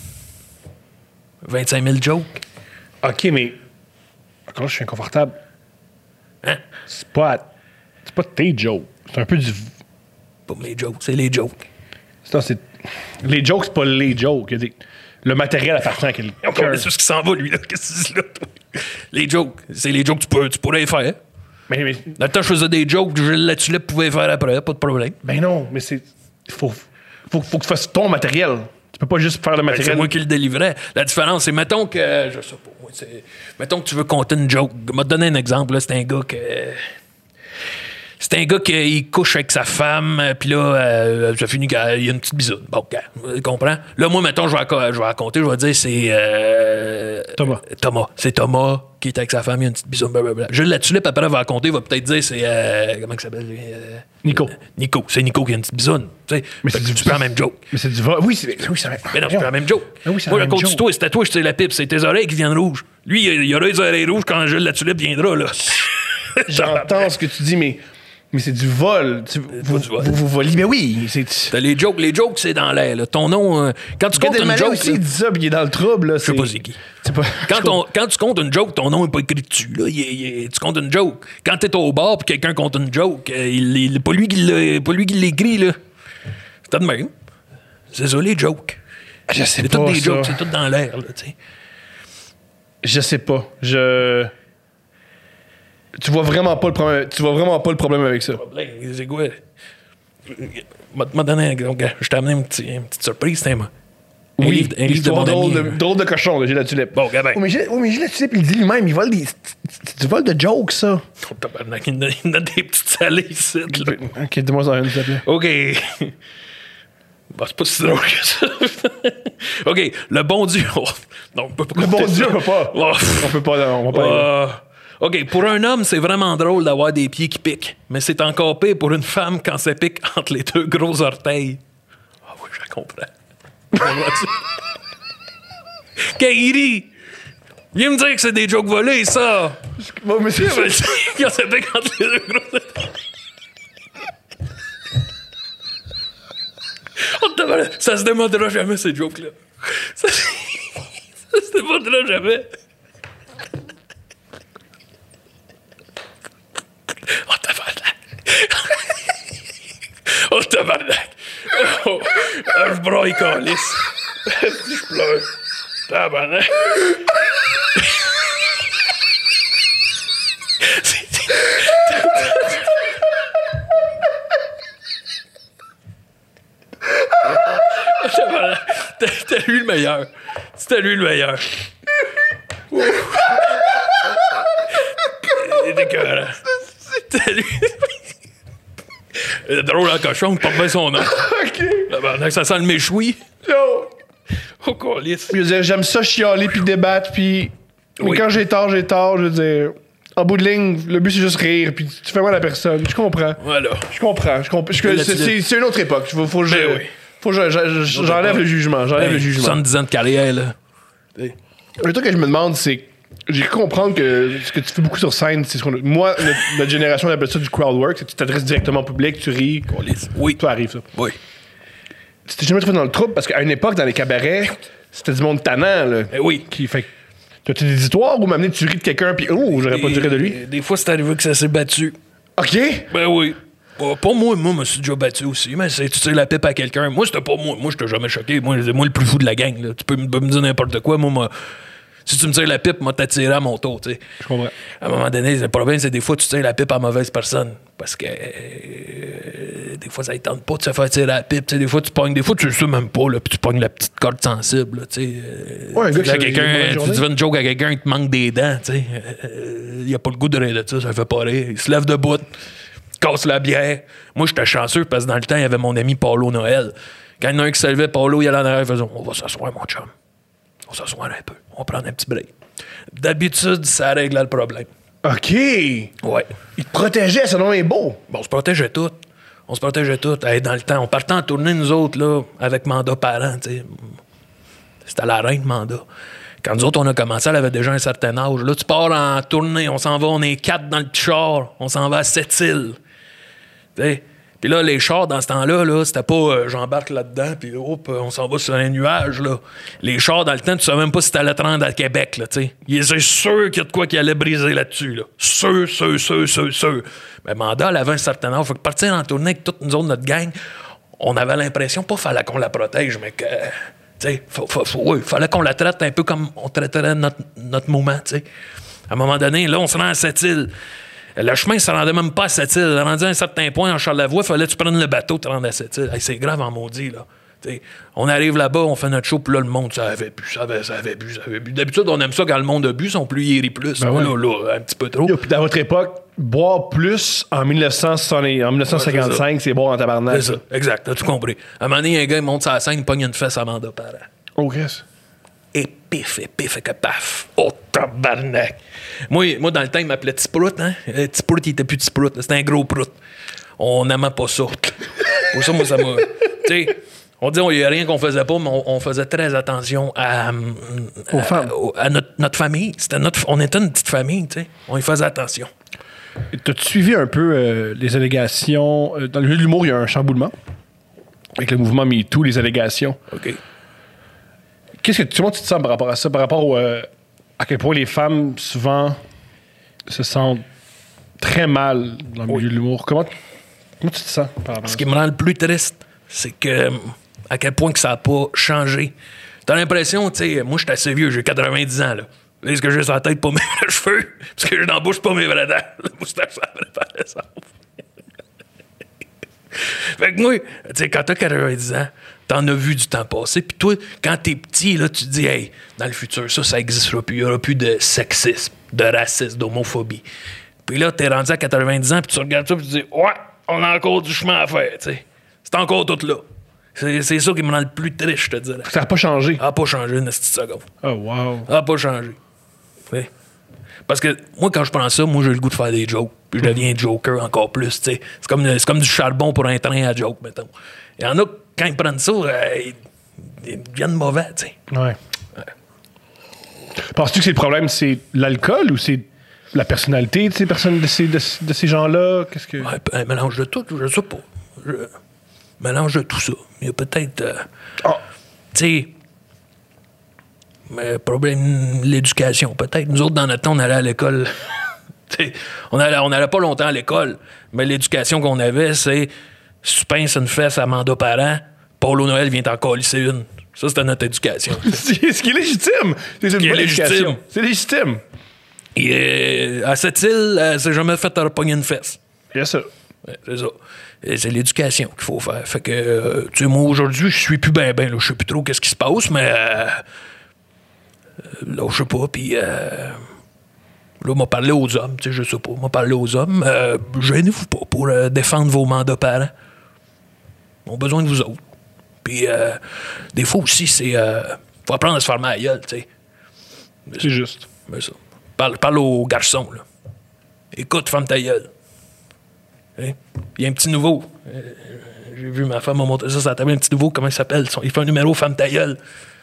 25 000 jokes. OK, mais. Encore, je suis inconfortable. Hein? C'est pas tes jokes. C'est un peu du. Pas mes jokes, c'est les jokes. Non, c'est. Les jokes, c'est pas les jokes. Le matériel appartient à quelqu'un. C'est ce qui s'en va, lui, là. Qu'est-ce que tu dis là, toi? Les jokes, c'est les jokes que tu pourrais faire. Mais, Dans le temps, je faisais des jokes, la tulipe pouvait faire après, pas de problème. ben non, mais c'est. Faut que tu fasses ton matériel. Tu peux pas juste faire le Ben, matériel. c'est moi qui le délivrais. La différence, c'est, mettons que, je sais pas, moi, mettons que tu veux compter une joke. Je vais te donner un exemple, là, c'est un gars qui couche avec sa femme, puis là, ça finit qu'il y a une petite bisoune. Bon, tu comprends? Là, moi, mettons, je vais raconter, je vais dire, c'est... Thomas. C'est Thomas qui est avec sa femme, il y a une petite bisoune, blablabla. Jules la tulipe, après, va raconter, il va peut-être dire, c'est... comment il s'appelle? Nico. Nico. C'est Nico qui a une petite bisoune. Tu sais, Mais fait c'est que tu prends la même joke. Mais c'est du vol. Oui, c'est vrai. Mais non, c'est la même joke. Ah oui, c'est moi, la même raconte joke. toi, c'est à toi, je tire la pipe, c'est tes oreilles qui viennent rouges. Lui, il aura les oreilles rouges quand Jules la tulipe viendra, là. J'entends ce que tu dis, mais c'est du vol. Vous volez. Mais oui, c'est. Les jokes, c'est dans l'air. Là. Ton nom, quand tu comptes une joke. aussi, il dit ça, puis il est dans le trouble. Là, je sais pas c'est qui. C'est pas. Quand tu comptes une joke, ton nom n'est pas écrit dessus. Là. Tu comptes une joke. Quand t'es au bar puis quelqu'un compte une joke, pas lui qui l'écrit. Là. C'est de même. C'est ça, les jokes. Je sais c'est pas. C'est toutes des ça. jokes, c'est tout dans l'air. Là, t'sais. Je sais pas. Tu vois vraiment pas le problème avec ça. C'est quoi? M'a donné je t'ai amené une petite surprise, c'était moi. Un livre de mon ami. Drôle de cochon, là, Gilles la tulipe. Bon, gamin. Mais Gilles la tulipe, il dit lui-même, il vole des. C'est du vol de jokes, ça. Oh, tabarnak, il donne des petites salées ici. Là. Ok, dis-moi ça, s'il te plaît. OK. Bah, c'est pas si drôle que ça. OK, le bon Dieu. Oh, non, on peut pas. Le bon Dieu, on peut pas. Oh, On peut pas, on va pas. OK, pour un homme, c'est vraiment drôle d'avoir des pieds qui piquent. Mais c'est encore pire pour une femme quand ça pique entre les deux gros orteils. Ah oui, je comprends. Kairi! Viens me dire que c'est des jokes volés, ça! Bon, mais c'est ça. Quand ça pique entre les deux gros orteils. Ça se démodera jamais, ces jokes-là. Ça se démodera jamais. Oh, tabarnak! Oh, tabarnak! Oh, je broille, calice. Je pleure. Tabarnak! C'était lui le meilleur. C'était lui le meilleur. Il était écœurant. C'était lui. Drôle en cochon, porte bien son nom. OK. Ça sent le méchoui. Yo. Oh, câlisse. Je veux dire, j'aime ça chialer puis débattre, puis. Mais Oui. quand j'ai tort, je veux dire. En bout de ligne, le but, c'est juste rire, puis tu fais mal à personne. Je comprends. Voilà. Je comprends. C'est une autre époque. Faut que oui. j'enlève le jugement. J'enlève le jugement. 70 ans de carrière, là. Le truc que je me demande, c'est j'ai cru comprendre que ce que tu fais beaucoup sur scène, c'est ce qu'on... Moi, notre génération, on appelle ça du crowd work. C'est que tu t'adresses directement au public, tu ris. Oui. Toi, arrive ça. Oui. Tu t'es jamais trouvé dans le trouble parce qu'à une époque, dans les cabarets, c'était du monde tannant, là. Oui. Qui fait... T'as-tu des histoires où m'amener tu ris de quelqu'un puis j'aurais pas dû rire de lui? Des fois, c'est arrivé que ça s'est battu. OK? Ben oui. Pas moi, je me suis déjà battu aussi, mais c'est tu tires la pipe à quelqu'un. Moi, c'était pas moi. Moi, j'étais jamais choqué. Moi, le plus fou de la gang. Là. Tu peux me dire n'importe quoi. Moi, si tu me tires la pipe, moi, t'attirer à mon tour, tu sais. Je comprends. À un moment donné, le problème, c'est des fois, tu tires la pipe à mauvaise personne. Parce que des fois, ça ne tente pas de se faire tirer la pipe. T'sais, des fois, tu pognes, des fois, tu le sais même pas, là, puis tu pognes la petite corde sensible, tu sais. Ouais, un gars qui tu dis une joke à quelqu'un, il te manque des dents, tu sais. Il a pas le goût de rire de ça, ça fait pas rire. Il se lève debout, casse la bière. Moi, j'étais chanceux parce que dans le temps, il y avait mon ami Paulo Noël. Quand il y en a un qui se levait, Paulo, il allait en arrière, il faisait on va s'asseoir, mon chum. On s'asseoir un peu. On prend un petit break. D'habitude, ça réglait le problème. OK. Ouais. Il te protégeait, ce nom est beau. Bon, on se protégeait tout. Hey, dans le temps, on partait en tournée, nous autres, là, avec mandat parent, tu sais. C'était la reine, mandat. Quand nous autres, on a commencé, elle avait déjà un certain âge. Là, tu pars en tournée, on s'en va, on est 4 dans le petit char, on s'en va à Sept-Îles. Tu sais. Puis là, les chars, dans ce temps-là, là, c'était pas j'embarque là-dedans, puis hop, on s'en va sur un nuage, là. Les chars, dans le temps, tu savais même pas si t'allais te rendre à Québec, là, tu sais. C'est sûr qu'il y a de quoi qui allait briser là-dessus, là. Sûr. Mais Manda, elle avait un certain âge. Faut que partir en tournée avec toute nous autres, notre gang, on avait l'impression, pas fallait qu'on la protège, mais que, tu sais, fallait qu'on la traite un peu comme on traiterait notre moment, tu sais. À un moment donné, là, on se rend à Sept-Îles. Le chemin ne se rendait même pas à Sept-Îles. Rendu à un certain point en Charlevoix, il fallait que tu prennes le bateau te rendre à Sept-Îles. Hey, c'est grave en maudit, là. T'sais, on arrive là-bas, on fait notre show, puis là, le monde, ça avait bu. D'habitude, on aime ça quand le monde a bu, son plus il rit plus. Ben ouais. Là, un petit peu trop. Puis dans votre époque, boire plus en 1955, c'est boire en tabarnak. C'est ça, exact, as-tu compris? À un moment donné, un gars, il monte sur la scène, il pogne une fesse à mandat par an. Oh, qu'est-ce? Et pif, que paf. Oh, tabarnak. Moi, dans le temps, il m'appelait Tiprout, hein? Tiprout, il était plus Tiprout, c'était un gros prout. On n'aimait pas ça. Pour ça, moi, ça m'a... Tu sais, on dit qu'il n'y a rien qu'on faisait pas, mais on faisait très attention aux femmes. À notre famille. On était une petite famille, tu sais. On y faisait attention. T'as-tu suivi un peu les allégations? Dans le milieu de l'humour, il y a un chamboulement. Avec le mouvement MeToo, les allégations. OK. Comment tu te sens par rapport à ça? Par rapport à quel point les femmes, souvent, se sentent très mal dans le milieu de l'humour. Comment tu te sens par rapport à ça? Ce qui me rend le plus triste, c'est que à quel point que ça n'a pas changé. T'as l'impression, tu sais, moi, je suis assez vieux, j'ai 90 ans, là. Là, est-ce que j'ai sur la tête, pas mes vrais cheveux? Parce que j'ai dans la bouche, pas mes vrais dents. La moustache, ça préparait ça. Fait que moi, tu sais, quand t'as 90 ans, t'en as vu du temps passer. Puis toi, quand t'es petit, là, tu te dis, hey, dans le futur, ça existera plus. Il n'y aura plus de sexisme, de racisme, d'homophobie. Puis là, t'es rendu à 90 ans, puis tu regardes ça, puis tu dis, ouais, on a encore du chemin à faire, tu sais. C'est encore tout là. C'est ça qui me rend le plus triste, je te dirais. Ça n'a pas changé. Ça n'a pas changé une petite seconde. Oh, wow. Ça n'a pas changé. Ouais. Parce que moi, quand je prends ça, moi, j'ai le goût de faire des jokes. Puis je deviens joker encore plus, tu sais. C'est comme du charbon pour un train à joke, mettons. Il y en a, quand ils prennent ça, ils deviennent mauvais, tu sais. Ouais. Penses-tu que c'est le problème, c'est l'alcool ou c'est la personnalité de ces personnes, de ces gens-là? Qu'est-ce que... Ouais, un mélange de tout, je sais pas. Mélange de tout ça. Il y a peut-être... Tu sais... problème l'éducation, peut-être. Nous autres, dans notre temps, on allait à l'école... on allait pas longtemps à l'école, mais l'éducation qu'on avait, c'est... Si tu pinces une fesse à mandat parent, Paulo Noël vient t'en colisser une. Ça, c'était notre éducation. Ce qui est légitime. C'est une bonne éducation. C'est légitime. Et à Sept-Îles, elle s'est jamais fait repogner une fesse. C'est ça. Ouais, c'est ça. Et c'est l'éducation qu'il faut faire. Fait que, tu sais, moi, aujourd'hui, je suis plus bien, là. Je sais plus trop qu'est-ce qui se passe, mais... là, je sais pas, puis... là, m'a parlé aux hommes, tu sais, je sais pas. M'a parlé aux hommes. Gênez-vous pas pour défendre vos mandats parents. Ils ont besoin de vous autres. Puis, des fois aussi, c'est... faut apprendre à se fermer la gueule, tu sais. C'est juste. Mais ça. Parle aux garçons, là. Écoute, ferme ta gueule. Hein? Il y a un petit nouveau. J'ai vu ma femme me montrer ça, ça table un petit nouveau, comment il s'appelle? Il fait un numéro, ferme ta gueule.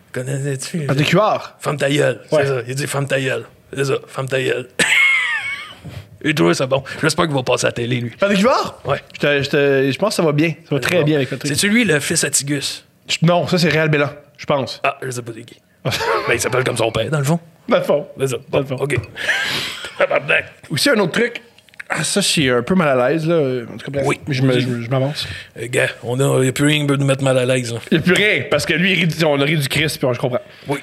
Connais-tu? Patrick Huard. Ferme ta gueule. Ouais. C'est ça. Il dit ferme ta gueule. C'est ça. Ferme ta gueule. Et toi, c'est bon. J'espère qu'il va passer à la télé, lui. Patrick Huard? Ouais. Je pense que ça va bien. Ça va très bien avec Patrick. C'est-tu lui, le fils à Tigus? Non, ça, c'est Réal Bélan, je pense. Ah, je sais pas c'est qui. Ben, il s'appelle comme son père, dans le fond. Dans le fond. C'est ça. Dans le fond. OK. Tabarnak. Aussi, un autre truc. Ah, ça, je suis un peu mal à l'aise, là. En tout cas, Oui. je m'avance. Gars, il n'y a plus rien qui peut nous mettre mal à l'aise. Là. Il n'y a plus rien, parce que lui, on a ri du Christ, puis je comprends. Oui.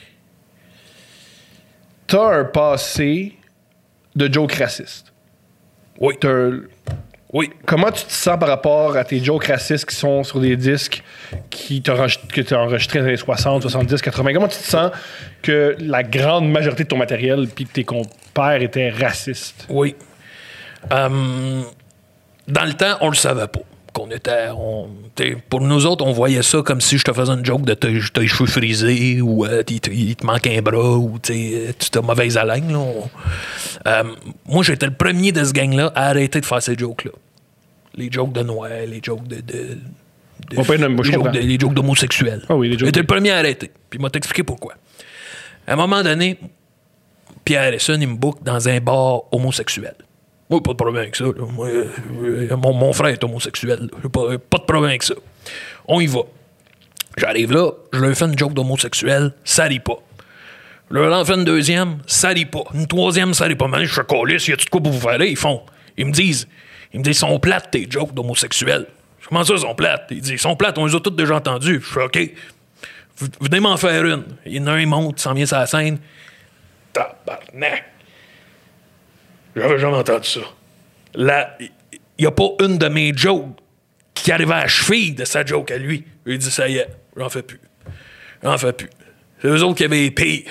T'as un passé de joke raciste. Oui. Oui. Comment tu te sens par rapport à tes jokes racistes qui sont sur des disques que tu as enregistrés dans les années 60, 70, 80? Comment tu te sens que la grande majorité de ton matériel puis que tes compères étaient racistes? Oui. Dans le temps, on le savait pas. Pour nous autres, on voyait ça comme si je te faisais une joke de t'as les cheveux frisés ou il te manque un bras ou tu t'as mauvaise haleine. Là. Moi, j'étais le premier de ce gang-là à arrêter de faire ces jokes-là. Les jokes de Noël, les jokes les jokes d'homosexuels. Ah oui, les jokes. J'étais le premier à arrêter. Puis il m'a expliqué pourquoi. À un moment donné, Pierre Harrison, il me book dans un bar homosexuel. Moi, pas de problème avec ça. Là. Moi, mon frère est homosexuel. Pas de problème avec ça. On y va. J'arrive là, je leur fais une joke d'homosexuel, ça rit pas. Je leur en fais une deuxième, ça rit pas. Une troisième, ça rit pas. Man, je suis caliste, y a-tu de quoi pour vous faire? Ils me disent, ils sont plates tes jokes d'homosexuels. Comment ça, ils sont plates? Ils disent, ils sont plates, on les a toutes déjà entendus. Je fais, OK, venez m'en faire une. Il y en a un, il monte, il s'en vient sur la scène. Tabarnak! J'avais jamais entendu ça. Là, il n'y a pas une de mes jokes qui arrivait à la cheville de sa joke à lui. Il dit, ça y est, j'en fais plus. C'est eux autres qui avaient les pires.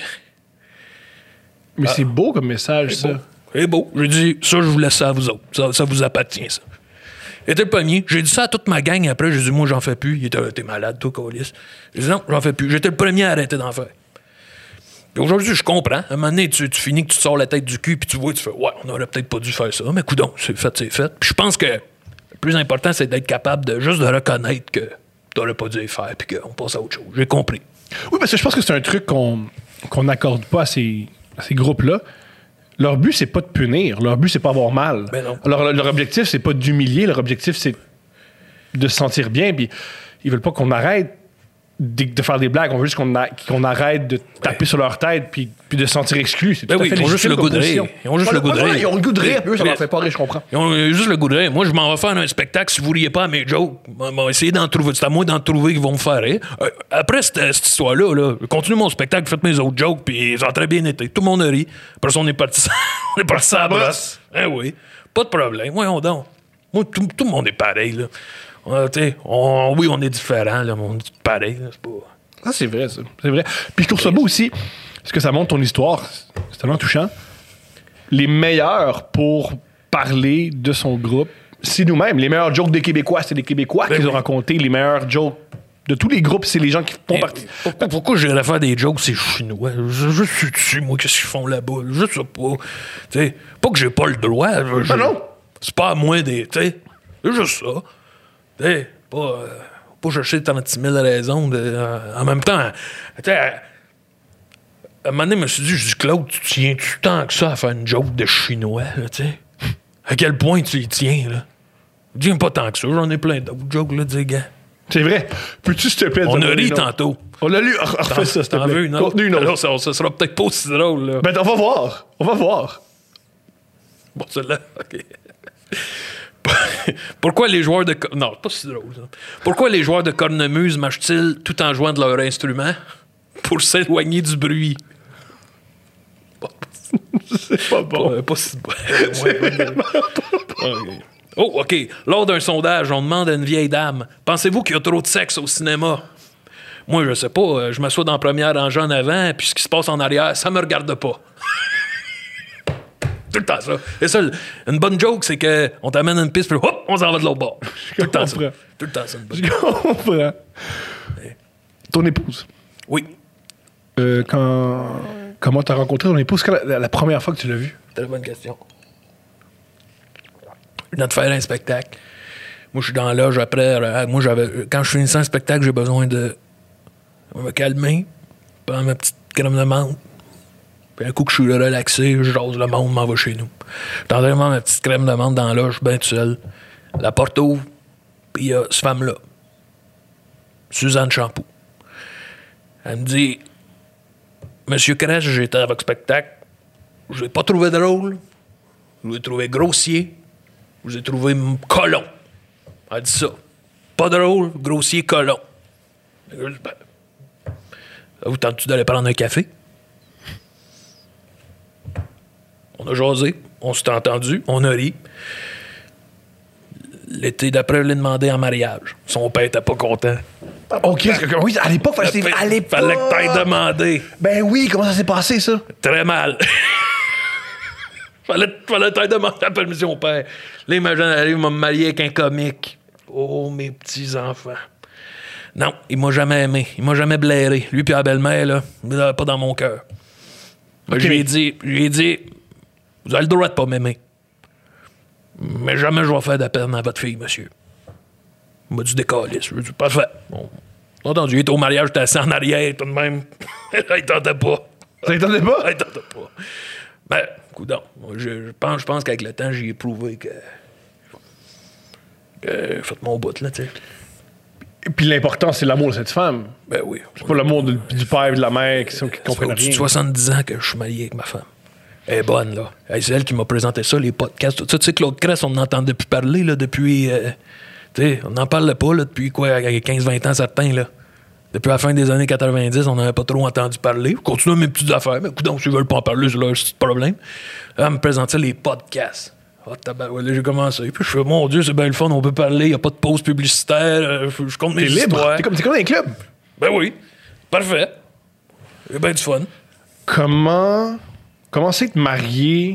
Mais c'est beau comme message, ça. C'est beau. J'ai dit, ça, je vous laisse ça à vous autres. Ça vous appartient, ça. J'étais le premier. J'ai dit ça à toute ma gang après. J'ai dit, moi, j'en fais plus. Il était, t'es malade, toi, Colis. J'ai dit, non, j'en fais plus. J'étais le premier à arrêter d'en faire. Puis aujourd'hui, je comprends. À un moment donné, tu finis que tu te sors la tête du cul, puis tu vois, tu fais, ouais, on aurait peut-être pas dû faire ça, mais coudonc, c'est fait, c'est fait. Puis je pense que le plus important, c'est d'être capable de juste de reconnaître que t'aurais pas dû le faire, puis qu'on passe à autre chose. J'ai compris. Oui, parce que je pense que c'est un truc qu'on n'accorde pas à ces groupes-là. Leur but, c'est pas de punir. Leur but, c'est pas avoir mal. Ben non. Leur objectif, c'est pas d'humilier. Leur objectif, c'est de se sentir bien. Puis ils veulent pas qu'on arrête de faire des blagues. On veut juste qu'on arrête de taper sur leur tête puis de se sentir exclus. C'est tout à fait ils ont juste le goût de rire. Ils ont juste le goût de rire. Ils ont le goût de rire, puis eux, ça leur fait pas rire, je comprends. Ils ont juste le goût de rire. Moi, je m'en vais faire un spectacle. Si vous riez pas à mes jokes, on va essayer d'en trouver. C'est à moi d'en trouver qui vont me faire rire. Après cette histoire-là, là, continue mon spectacle, faites mes autres jokes, puis ils ont très bien été. Tout le monde a ri. Après ça, on est parti à la brosse. Oui. Pas de problème. Voyons donc. Moi, tout le monde est pareil, là. Oui, on est différents, là, mais on est pareil. Là, c'est pas... Ah, c'est vrai, ça. C'est vrai. Puis je trouve ça beau aussi, parce que ça montre ton histoire. C'est tellement touchant. Les meilleurs pour parler de son groupe, c'est nous-mêmes. Les meilleurs jokes des Québécois, c'est les Québécois qui ont raconté. Les meilleurs jokes de tous les groupes, c'est les gens qui font partie. Pourquoi j'irais faire des jokes, c'est chinois? Je suis dessus, moi, qu'est-ce qu'ils font là-bas? Je sais pas. T'sais, pas que j'ai pas le droit. Non. C'est pas à moi des. C'est juste ça. T'sais, pas chercher 36 000 raisons. En même temps, à un moment donné, je me suis dit, Claude, tu tiens-tu tant que ça à faire une joke de chinois, là, t'sais? À quel point tu y tiens, là? Je dis pas tant que ça, j'en ai plein d'autres jokes, là, dis, gars. C'est vrai. Peux-tu, s'il te plaît, on a ri tantôt. On a lu. Refais ça, s'il te plaît. Une autre. Alors, ça sera peut-être pas aussi drôle, là. Ben, on va voir. Bon, celle-là, OK. Pourquoi les joueurs de... Non, c'est pas si drôle, ça. Pourquoi les joueurs de cornemuse marchent-ils tout en jouant de leur instrument? Pour s'éloigner du bruit. Bon. C'est pas bon. Pas si bon. Oh, OK. Lors d'un sondage, on demande à une vieille dame, pensez-vous qu'il y a trop de sexe au cinéma? Moi, je sais pas. Je m'assois dans la première rangée en avant, puis ce qui se passe en arrière, ça me regarde pas. Tout le temps ça. Et ça, une bonne joke, c'est qu'on t'amène une piste, puis hop, on s'en va de l'autre bord. Tout le temps ça. Tout le temps ça. Je comprends. Ton épouse. Oui. Comment t'as rencontré ton épouse? Quand la première fois que tu l'as vue? Très bonne question. Je viens de faire un spectacle. Moi, je suis dans la loge après. Moi, quand je finissais un spectacle, j'ai besoin de me calmer. prends ma petite crème de menthe. Puis un coup que je suis relaxé, je jase le monde, m'en va chez nous. J'entends vraiment ma petite crème de menthe dans la loge, bien tout seul. La porte ouvre, puis il y a cette femme-là, Suzanne Champoux. Elle me dit, Monsieur Crèche, j'étais à votre spectacle. Je l'ai pas trouvé drôle. Je l'ai trouvé grossier. Je l'ai trouvé colon. Elle dit ça. Pas drôle, grossier, colon. Je dis, ben, vous tentez-tu d'aller prendre un café? On a jasé, on s'est entendu, on a ri. L'été d'après, je l'ai demandé en mariage. Son père était pas content. OK, oui, à l'époque, fallait que t'ailles demander. Ben oui, comment ça s'est passé, ça? Très mal. fallait que t'ailles demander la permission au père. Là, imagine, il m'a marié avec un comique. Oh, mes petits-enfants. Non, il m'a jamais aimé. Il m'a jamais blairé. Lui puis la belle-mère, là, pas dans mon cœur. Okay. Je lui ai dit, vous avez le droit de pas m'aimer. Mais jamais je vais faire de la peine à votre fille, monsieur. Il m'a dit décalisse. Je lui ai dit, parfait. Bon. Entendu, il était au mariage, j'étais assis en arrière, tout de même. Il tentait pas. Ça ne tentait pas? Il tentait pas. Ben, coudonc. Je pense qu'avec le temps, j'ai éprouvé que faites mon bout, là, tu sais. Et puis l'important, c'est l'amour de cette femme. Ben oui. C'est pas l'amour du père et de la mère qui comprennent rien. Ça fait 70 ans que je suis marié avec ma femme. Elle est bonne, là. C'est elle qui m'a présenté ça, les podcasts. Tout ça, tu sais, Claude Cress, on n'entendait plus parler, là, depuis... tu sais, on n'en parlait pas, là, depuis quoi, 15-20 ans, certains, là. Depuis la fin des années 90, on n'avait pas trop entendu parler. Je continue mes petites affaires, mais écoute, donc, s'ils veulent pas en parler, c'est leur problème. Là, elle me présentait les podcasts. Ah, tabarouette, là, j'ai commencé. Puis je fais, mon Dieu, c'est bien le fun, on peut parler, il n'y a pas de pause publicitaire, je compte mes histoires. T'es comme dans un club. Ben oui, parfait. C'est bien du fun. Comment c'est de marier?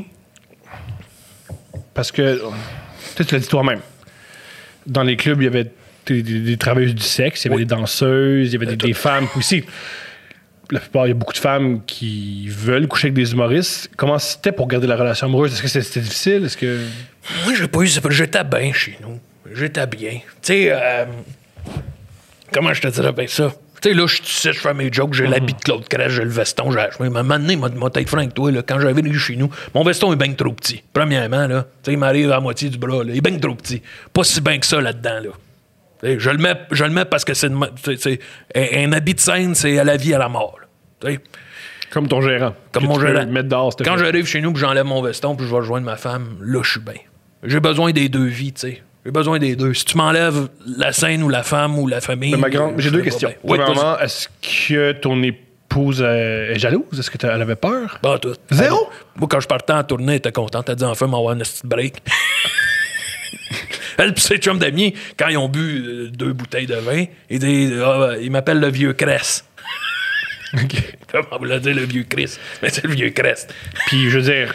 Parce que, tu l'as dit toi-même, dans les clubs, il y avait des travailleuses du sexe, il y avait des danseuses, il y avait des femmes aussi. La plupart, il y a beaucoup de femmes qui veulent coucher avec des humoristes. Comment c'était pour garder la relation amoureuse? Est-ce que c'était difficile? Est-ce que... Moi, j'ai pas eu... J'étais bien chez nous. J'étais bien. Tu sais, comment je te dirais bien ça? Tu sais, là, je sais, je fais mes jokes, j'ai l'habit de Claude Crèche, j'ai le veston, j'ai acheté. Mais maintenant, m'a tête franc avec toi, là, quand j'avais venu chez nous, mon veston est bien trop petit. Premièrement, là, tu sais, il m'arrive à la moitié du bras, là, il est bien trop petit. Pas si bien que ça là-dedans, là. Je le mets parce que c'est un habit de scène, c'est à la vie, à la mort. T'sais. Comme ton gérant. Comme mon gérant. Mettre dehors, quand j'arrive chez nous, puis j'enlève mon veston, puis je vais rejoindre ma femme, là, je suis bien. J'ai besoin des deux vies, tu sais. J'ai besoin des deux. Si tu m'enlèves la scène ou la femme ou la famille... J'ai deux questions. Oui, premièrement, est-ce que ton épouse est jalouse? Est-ce qu'elle avait peur? Pas tout. Zéro? Moi, quand je partais en tournée, elle était contente. Elle dit enfin m'avoir une petite break. Elle et ses chums d'amis, quand ils ont bu 2 bouteilles de vin, ils m'appellent le vieux Cress. OK. Comment vous le dire, le vieux Chris? Mais c'est le vieux Crest. Puis, je veux dire,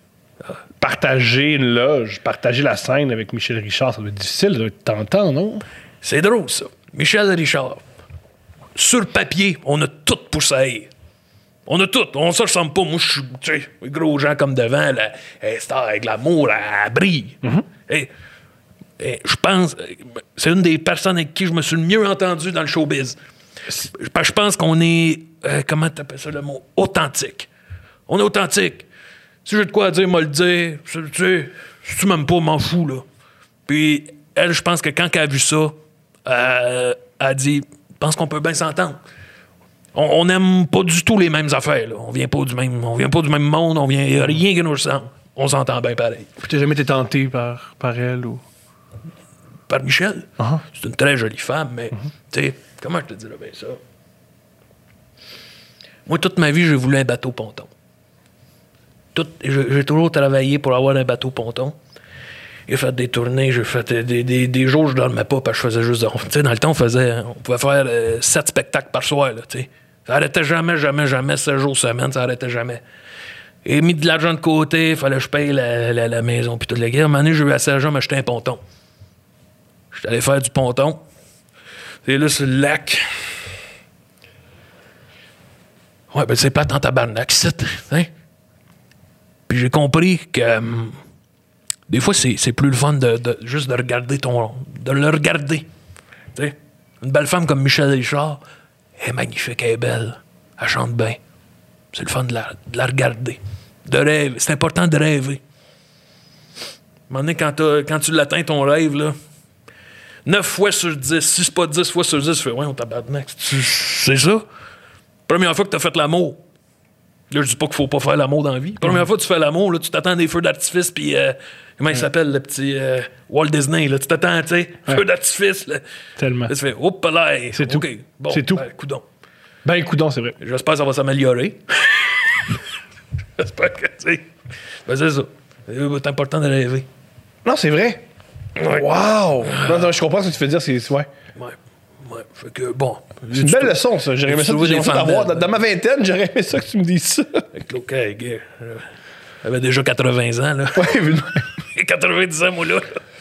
partager une loge, partager la scène avec Michel Richard, ça doit être difficile, ça doit être tentant, non? C'est drôle, ça. Michel Richard, sur papier, on a tout pour ça. On a tout. On ne se ressemble pas. Moi, je suis, tu sais, gros gens comme devant, là, star avec l'amour, elle brille. Mm-hmm. Et je pense, c'est une des personnes avec qui je me suis le mieux entendu dans le showbiz. Je pense qu'on est, comment tu appelles ça le mot? Authentique. On est authentique. Si j'ai de quoi dire, moi le dire. Tu sais, si tu m'aimes pas, m'en fous, là. Puis, elle, je pense que quand elle a vu ça, elle a dit, je pense qu'on peut bien s'entendre. On n'aime pas du tout les mêmes affaires, là. On vient pas du même monde, on vient rien qui nous ressemble. On s'entend bien pareil. Puis t'as jamais été tenté par elle ou... Par Michel. Uh-huh. C'est une très jolie femme, mais, tu sais, comment je te dirais bien ça? Moi, toute ma vie, j'ai voulu un bateau ponton. J'ai toujours travaillé pour avoir un bateau ponton. J'ai fait des tournées, j'ai fait des jours où je dormais pas parce que je faisais juste... Tu sais, dans le temps, on pouvait faire 7 spectacles par soir, là, tu sais. Ça arrêtait jamais, 7 jours semaine, ça arrêtait jamais. J'ai mis de l'argent de côté, il fallait que je paye la maison, puis toute la guerre. À un moment donné, j'ai eu assez d'argent, m'acheter un ponton. J'étais allé faire du ponton. Et là, sur le lac. Ouais, ben c'est plate en tabarnak, c'est, hein? Puis j'ai compris que des fois, c'est plus le fun de juste de regarder de le regarder. Tu sais, une belle femme comme Michel Richard, elle est magnifique, elle est belle. Elle chante bien. C'est le fun de la regarder. De rêver. C'est important de rêver. À un moment donné, quand tu l'atteins, ton rêve, là, 9 fois sur 10, si c'est pas 10 fois sur 10, tu fais, ouais, on tabarnak. C'est ça? Première fois que t'as fait l'amour. Là, je dis pas qu'il faut pas faire l'amour dans la vie. Première fois que tu fais l'amour, là, tu t'attends à des feux d'artifice, puis comment il s'appelle, le petit Walt Disney, là, tu t'attends, tu sais, feu d'artifice. Là. Tellement. Là, tu fais, hop là, C'est tout. OK, bon, C'est tout. Ben, coudonc. Ben, coudonc, c'est vrai. J'espère que ça va s'améliorer. J'espère que, tu sais, ben, c'est ça. C'est important de rêver. Non, c'est vrai. Ouais. Wow! Non, je comprends ce que tu veux dire, c'est... Ouais. Ouais. Fait que, bon. C'est une belle leçon, ça. J'aurais aimé ça, Trouver des femmes d'avoir. belles. Dans ma vingtaine, j'aurais aimé ça que tu me dises ça. Fait que, OK, gars. J'avais déjà 80 ans, là. Ouais, mais... Et 90 ans, moi, là.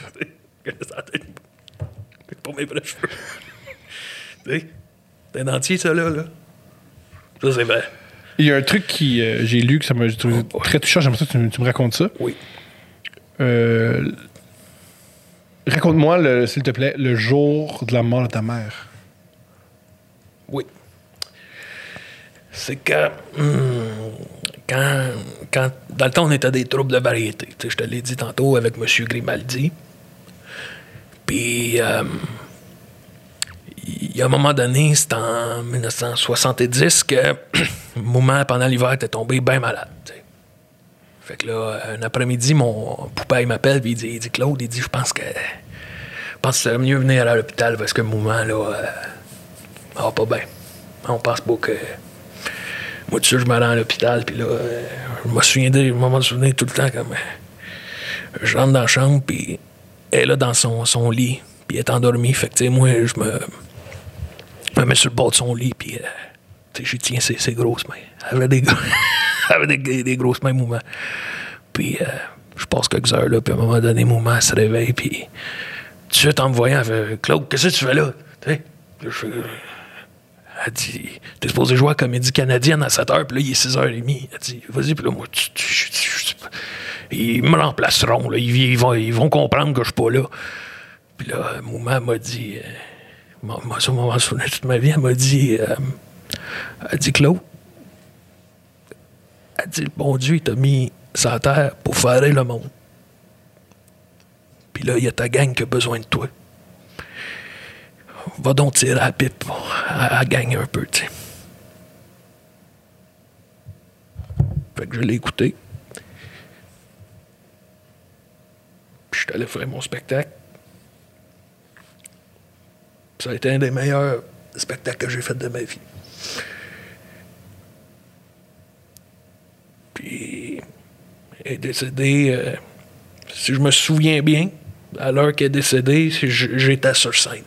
Pour mes vrais cheveux. Tu sais, c'est un dentier, ça, là. Ça, c'est vrai. Il y a un truc qui j'ai lu que ça m'a trouvé très touchant. J'aimerais ça que tu me racontes ça. Oui. Raconte-moi, s'il te plaît, le jour de la mort de ta mère. Oui. C'est que quand dans le temps, on était des troupes de variété. Tu sais, je te l'ai dit tantôt avec M. Grimaldi. Puis, il y a un moment donné, c'était en 1970, que Mouma, pendant l'hiver, était tombé bien malade. Tu sais. Fait que là, un après-midi, mon poupée m'appelle et il dit Claude, je pense que c'est mieux venir à l'hôpital parce que Mouma, là, va pas bien. On pense pas que. Moi, tu sais, je me rends à l'hôpital, puis là, je me souviens tout le temps comme. Je rentre dans la chambre, puis elle est là dans son lit, puis elle est endormie. Fait que, tu sais, moi, je me mets sur le bord de son lit, puis, tu sais, j'y tiens ses grosses mains. Elle avait des grosses mains, Mouma. Puis, je passe quelques heures, là, puis à un moment donné, Mouma, elle se réveille, puis, tout de suite, en me voyant, elle fait Claude, qu'est-ce que tu fais là? Tu sais, elle dit, t'es supposé jouer à la Comédie Canadienne à 7h, puis là, il est 6h30. Elle dit, vas-y, puis là, moi, ils me remplaceront, là. Ils vont comprendre que je suis pas là. Puis là, Mouma m'a dit, ça m'a souvenir toute ma vie, elle m'a dit, Claude, elle dit, le bon Dieu, il t'a mis sur la terre pour faire le monde. Puis là, il y a ta gang qui a besoin de toi. Va donc tirer à la pipe. Elle gagne un peu, tu sais. Fait que je l'ai écouté. Puis je suis allé faire mon spectacle. Puis ça a été un des meilleurs spectacles que j'ai fait de ma vie. Puis elle est décédée, si je me souviens bien, à l'heure qu'elle est décédée, j'étais sur scène.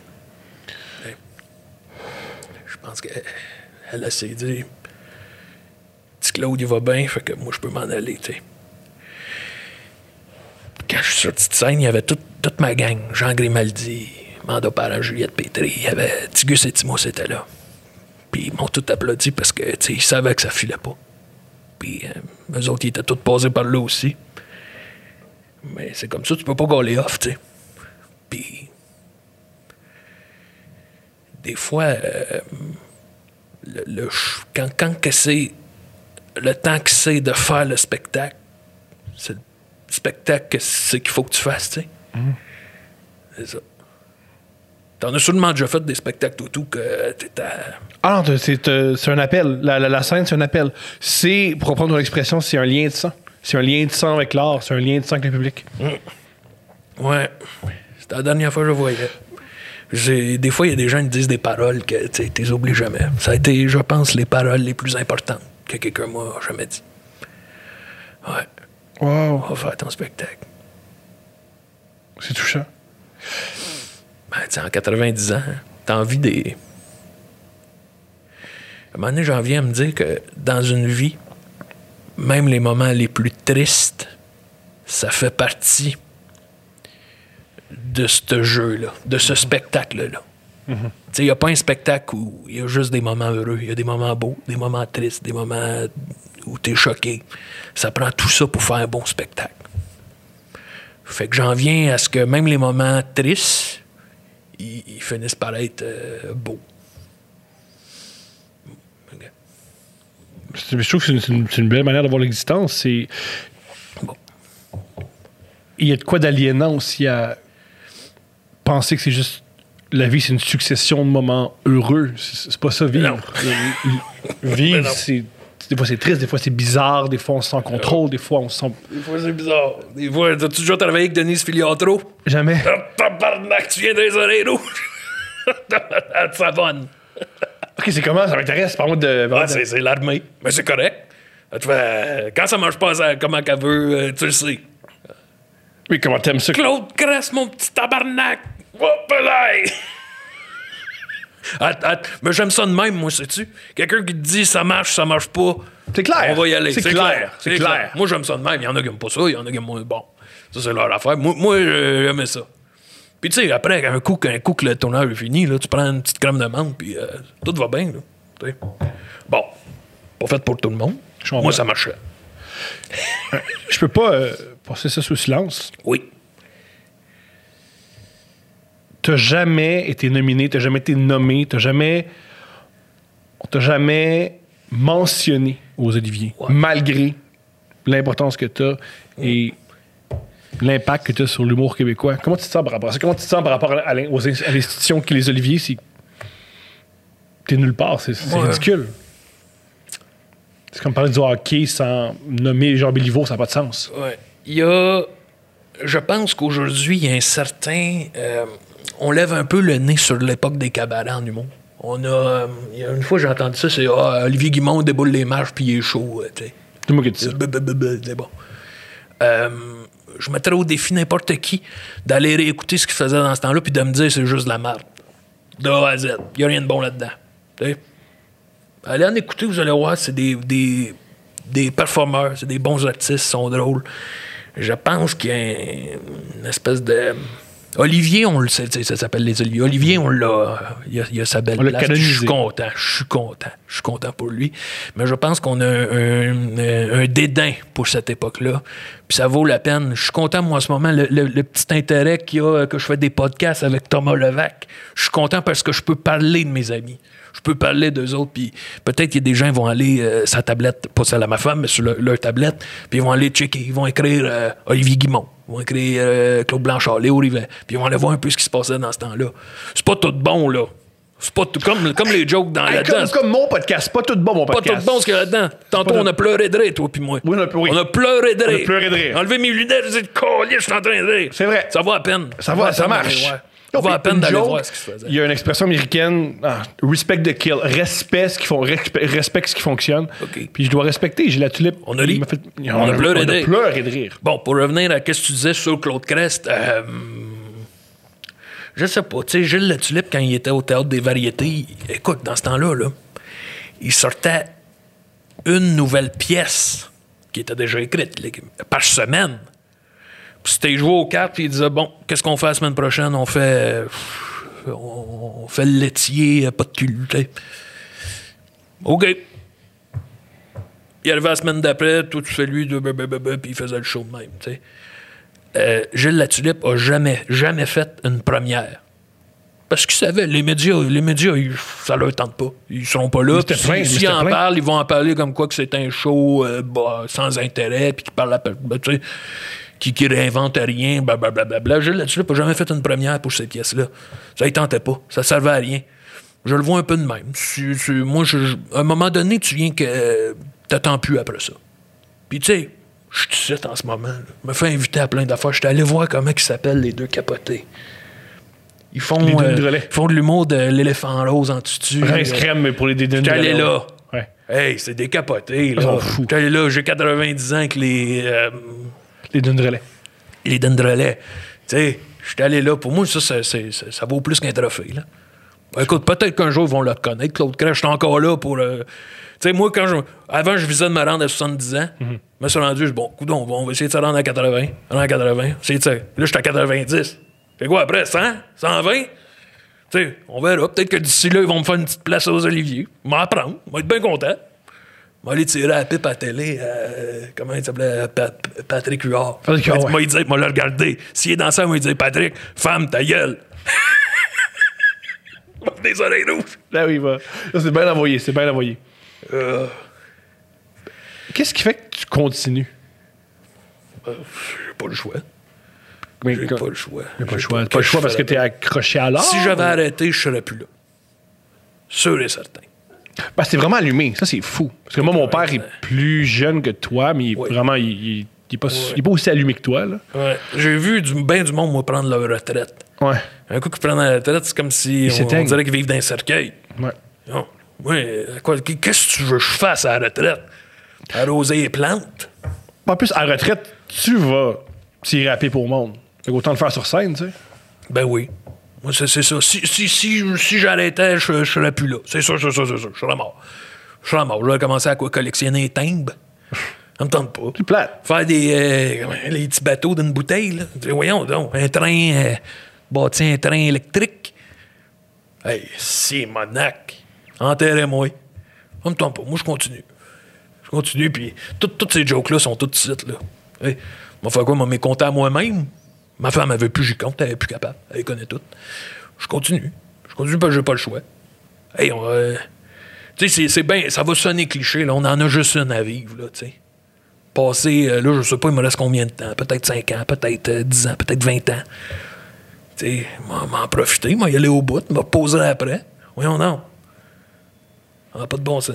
Je pense qu'elle a s'est dit, petit Claude, il va bien, fait que moi, je peux m'en aller, tu sais. Quand je suis sorti de scène, il y avait toute ma gang. Jean Grimaldi, Manda Parent, Juliette Pétry, il y avait Tigus et Timo, c'était là. Puis ils m'ont tout applaudi parce que, tu sais, ils savaient que ça filait pas. Puis eux autres, ils étaient tous passés par là aussi. Mais c'est comme ça, tu peux pas gauler off, tu sais. Puis des fois, quand que c'est le temps que c'est de faire le spectacle, c'est le spectacle que c'est qu'il faut que tu fasses, tu sais. C'est ça. T'en as sûrement déjà fait des spectacles tout que t'es à... Ah non, c'est un appel. La scène, c'est un appel. C'est, pour reprendre ton expression, c'est un lien de sang. C'est un lien de sang avec l'art, c'est un lien de sang avec le public. Ouais. C'était la dernière fois que je voyais. Des fois, il y a des gens qui disent des paroles que tu les oublies jamais. Ça a été, je pense, les paroles les plus importantes que quelqu'un m'a jamais dit. Ouais. Wow. On va faire ton spectacle. C'est touchant. Ben, tu sais, en 90 ans, t'as envie des... À un moment donné, j'en viens à me dire que dans une vie, même les moments les plus tristes, ça fait partie de ce jeu-là, de ce spectacle-là. Tu sais, il n'y a pas un spectacle où il y a juste des moments heureux. Il y a des moments beaux, des moments tristes, des moments où t'es choqué. Ça prend tout ça pour faire un bon spectacle. Fait que j'en viens à ce que même les moments tristes, ils finissent par être beaux. Je trouve que c'est une belle manière d'avoir l'existence. C'est... Bon. Il y a de quoi d'aliénant aussi à penser que c'est juste... La vie, c'est une succession de moments heureux. C'est pas ça, vivre. Vivre, c'est... Des fois, c'est triste, des fois, c'est bizarre, des fois, on se sent en contrôle, des fois, on se sent... Des fois, c'est bizarre. Des fois, t'as toujours travaillé avec Denise Filiatro? Jamais. Tabarnak, tu viens des oreilles rouges. Elle te savonne. OK, c'est comment? Ça m'intéresse. Parle-moi de... Ouais, c'est l'armée. Mais c'est correct. Elle te fait, quand ça marche pas comme qu'elle veut, tu le sais. Oui, comment t'aimes ça? Claude Crest, mon petit tabarnak! Hop là! Mais j'aime ça de même, moi, sais-tu? Quelqu'un qui te dit ça marche pas. C'est clair. On va y aller. C'est clair. C'est clair. Moi, j'aime ça de même. Il y en a qui aiment pas ça, il y en a qui aiment moins. Bon, ça, c'est leur affaire. Moi j'aimais ça. Puis, tu sais, après, un coup que le tournage est fini, là, tu prends une petite crème de menthe, puis tout va bien. Là, t'sais. Bon, pas fait pour tout le monde. Moi, ça marchait. Je peux pas passer ça sous silence. Oui. T'as jamais été nominé, t'as jamais été nommé, on t'a jamais mentionné aux Oliviers, malgré l'importance que t'as et l'impact que t'as sur l'humour québécois. Comment tu te sens par rapport à ça? Comment tu te sens par rapport à l'institution qui est les Oliviers? T'es nulle part, c'est ridicule. C'est comme parler du hockey sans nommer Jean Béliveau, ça n'a pas de sens. Ouais. Je pense qu'aujourd'hui, il y a un certain... on lève un peu le nez sur l'époque des cabarets en humour. Il y a une fois, j'ai entendu ça, c'est Olivier Guimond déboule les marches puis il est chaud. C'est moi qui dis ça. C'est bon. Je mettrais au défi n'importe qui d'aller réécouter ce qu'il faisait dans ce temps-là puis de me dire c'est juste de la merde. De A à Z. Il n'y a rien de bon là-dedans. T'sais? Allez en écouter, vous allez voir, c'est des performeurs, c'est des bons artistes, ils sont drôles. Je pense qu'il y a une espèce de... Olivier, on le sait, ça s'appelle les Oliviers. Olivier, on l'a... Il a sa belle place. Je suis content pour lui. Mais je pense qu'on a un dédain pour cette époque-là. Puis ça vaut la peine. Je suis content, moi, en ce moment, le petit intérêt qu'il y a, que je fais des podcasts avec Thomas Levac. Je suis content parce que je peux parler de mes amis. Je peux parler d'eux autres, puis peut-être qu'il y a des gens qui vont aller sa tablette, pas celle à ma femme, mais sur leur tablette, puis ils vont aller checker, ils vont écrire Olivier Guimond, ils vont écrire Claude Blanchard, Léo Rivet, puis ils vont aller voir un peu ce qui se passait dans ce temps-là. C'est pas tout bon, là. C'est pas tout, comme les jokes dans là-dedans. Comme mon podcast, c'est pas tout bon, mon podcast. Pas tout bon ce qu'il y a là-dedans. Tantôt, on a pleuré de rire, toi puis moi. Oui, on a pleuré de rire. On a pleuré de rire. Enlevé mes lunettes, je dis, collier, je suis en train de rire. C'est vrai. Ça va à peine. Ça marche. Ça vaut la peine d'aller voir ce qui se faisait. Il y a une expression américaine, respect the kill, respect ce qui fonctionne. Okay. Puis je dois respecter, j'ai la tulipe. On a ri. On a pleuré de rire. Bon, pour revenir à ce que tu disais sur Claude Crest, je sais pas, tu sais, Gilles Latulippe, quand il était au Théâtre des Variétés, écoute, dans ce temps-là, il sortait une nouvelle pièce qui était déjà écrite, par semaine. Puis c'était joué aux cartes, puis il disait, bon, qu'est-ce qu'on fait la semaine prochaine? On fait le laitier, pas de cul, t'sais. OK. Il arrivait la semaine d'après, tout fait lui, puis il faisait le show de même, tu sais. Gilles Latulippe a jamais fait une première. Parce qu'ils savaient, les médias, ça leur tente pas. Ils seront pas là. S'ils en parlent, ils vont en parler comme quoi que c'est un show sans intérêt, puis qu'ils parlent tu sais, qui réinvente rien, blablabla. Gilles Latulippe n'a jamais fait une première pour cette pièce-là. Ça ne tentait pas. Ça servait à rien. Je le vois un peu de même. Moi, à un moment donné, tu viens que t'attends plus après ça. Puis, tu sais, je suis ici en ce moment. Je me fais inviter à plein d'affaires. Je suis allé voir comment ils s'appellent, les deux capotés. Ils font de l'humour de l'éléphant rose en tutu. Rince crème, mais pour les dédés. J'étais allé là. Ouais. Hey, c'est des capotés, là. J'étais allé là, j'ai 90 ans avec les Dundrelais. Les Dundrelais. Tu sais, j'étais allé là. Pour moi, ça vaut plus qu'un trophée, là. Écoute, peut-être qu'un jour, ils vont le reconnaître. Claude Crest, j'étais encore là pour... tu sais, moi, avant, je visais de me rendre à 70 ans. Je me suis rendu, bon, coudonc, on va essayer de se rendre à 80. Là, j'étais à 90. Fait quoi, après, 100? 120? Tu sais, on verra. Peut-être que d'ici là, ils vont me faire une petite place aux Oliviers. Je vais m'en prendre. Je vais être bien content. Je vais aller tirer la pipe à la télé. Comment il s'appelait? Patrick Huard. Patrick Huard, ouais. Moi, il disait, moi, le regarder. S'il est dans ça, moi, il disait, Patrick, femme, ta gueule. Des oreilles rouges. Là, oui, va. Là, c'est bien envoyé. Qu'est-ce qui fait que tu continues? J'ai pas le choix. Mais J'ai pas le choix. Pas le choix. Pas le choix parce que t'es accroché à l'art. Si j'avais arrêté, je serais plus là. Sûr et certain. Parce que t'es vraiment allumé. Ça, c'est fou. Parce que moi, mon père est plus jeune que toi, mais Oui. vraiment, il est pas aussi allumé que toi. Là. Ouais. J'ai vu bien du monde, moi, prendre leur retraite. Ouais. Un coup qu'ils prennent la retraite, c'est comme si on dirait qu'ils vivent dans un cercueil. Ouais. Non. Oui, qu'est-ce que tu veux que je fasse à la retraite? Arroser les plantes? En plus, à la retraite, tu vas tirer à pipe au monde. Fait autant le faire sur scène, tu sais. Ben oui. Moi, c'est ça. Si j'arrêtais, je serais plus là. C'est sûr. Je serais mort. Je vais commencer à collectionner les timbres. Ça me tente pas. C'est plate. Faire les petits bateaux d'une bouteille, là. Voyons donc, un train, bâti un train électrique. Hey, c'est monac. Enterrez-moi. Ça me tente pas. Moi, je continue, puis toutes ces jokes-là sont toutes sites, là. Hey, m'a fait quoi? M'a compté à moi-même. Ma femme, elle veut plus, j'y compte, elle est plus capable. Elle connaît tout. Je continue parce que j'ai pas le choix. Hey, tu sais, c'est bien, ça va sonner cliché, là. On en a juste une à vivre, là, tu sais. Passer, là, je sais pas, il me reste combien de temps? Peut-être 5 ans, peut-être 10 ans, peut-être 20 ans. Tu sais, m'en profiter, m'en y aller au bout, m'en poser après. Voyons, non. Ça n'a pas de bon sens.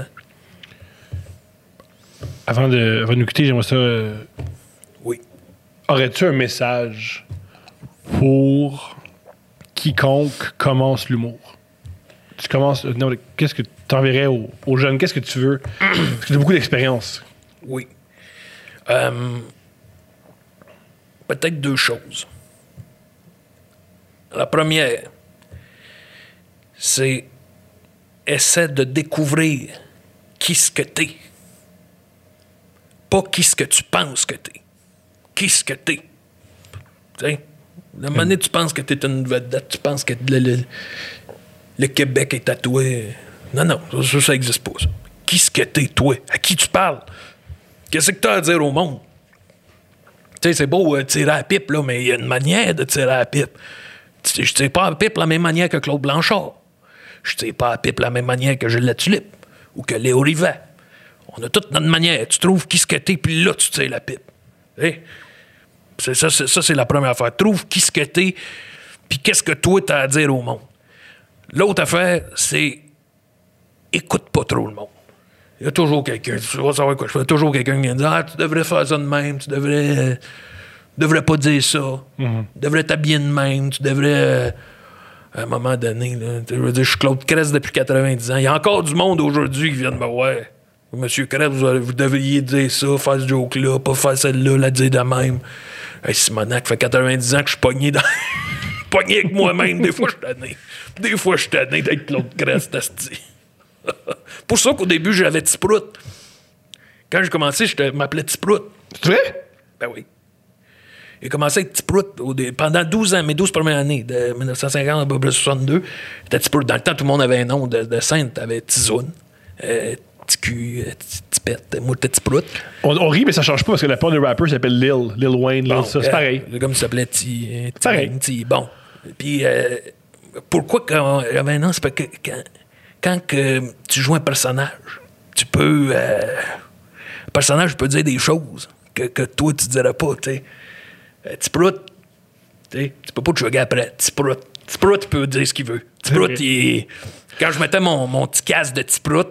Avant de nous quitter, j'aimerais ça. Oui. Aurais-tu un message pour quiconque commence l'humour? Tu commences. Non, qu'est-ce que tu enverrais aux jeunes? Qu'est-ce que tu veux? Parce que tu as beaucoup d'expérience. Oui. Peut-être 2 choses. La première, c'est essaie de découvrir qui ce que t'es. Pas qui ce que tu penses que t'es. Qui ce que t'es. Tu sais, la moment donné, tu penses que t'es une vedette, tu penses que le Québec est à toi. Non, ça n'existe pas, ça. Qui ce que t'es, toi? À qui tu parles? Qu'est-ce que t'as à dire au monde? Tu sais, c'est beau tirer à la pipe, là, mais il y a une manière de tirer à la pipe. Je tire pas à la pipe de la même manière que Claude Blanchard. Je tire pas à la pipe de la même manière que Gilles Latulippe ou que Léo Rivet. On a toute notre manière. Tu trouves qui ce que t'es, puis là, tu tires la pipe. Hey? Ça, c'est la première affaire. Trouve qui ce que t'es, puis qu'est-ce que toi t'as à dire au monde. L'autre affaire, c'est écoute pas trop le monde. Il y a toujours quelqu'un, tu vas savoir quoi je fais, toujours quelqu'un qui vient dire « Ah, tu devrais faire ça de même, tu devrais pas dire ça, tu devrais t'habiller de même, tu devrais... à un moment donné, là, je veux dire, je suis Claude Crest depuis 90 ans. Il y a encore du monde aujourd'hui qui vient de me voir. Monsieur Crest, vous devriez dire ça, faire ce joke-là, pas faire celle-là, la dire de même. Hey, Simonac, fait 90 ans que je suis pogné dans... pogné avec moi-même. Des fois, je suis tanné. Des fois, je suis tanné d'être Claude Crest, asti. Pour ça qu'au début, j'avais Tiprout. Quand j'ai commencé, je m'appelais Tiprout. C'est vrai? Ben oui. J'ai commencé avec Tiprout pendant 12 ans, mes 12 premières années, de 1950 à 1962. J'étais Tiprout. Dans le temps, tout le monde avait un nom de scène. T'avais Tizoun, Ticu, Tipette. Moi, j'étais Tiprout. On rit, mais ça change pas parce que la plupart des rappers s'appelle Lil Wayne, Bon, ça. C'est pareil. Comme il s'appelait Pareil. Bon. Puis, pourquoi quand j'avais un nom? C'est parce que quand tu joues un personnage, tu peux... le personnage peut dire des choses que toi, tu dirais pas, tu sais. Tiprout, tu peux pas te jouer après. Tiprout, il peut dire ce qu'il veut. Tiprout, quand je mettais mon petit casque de Tiprout,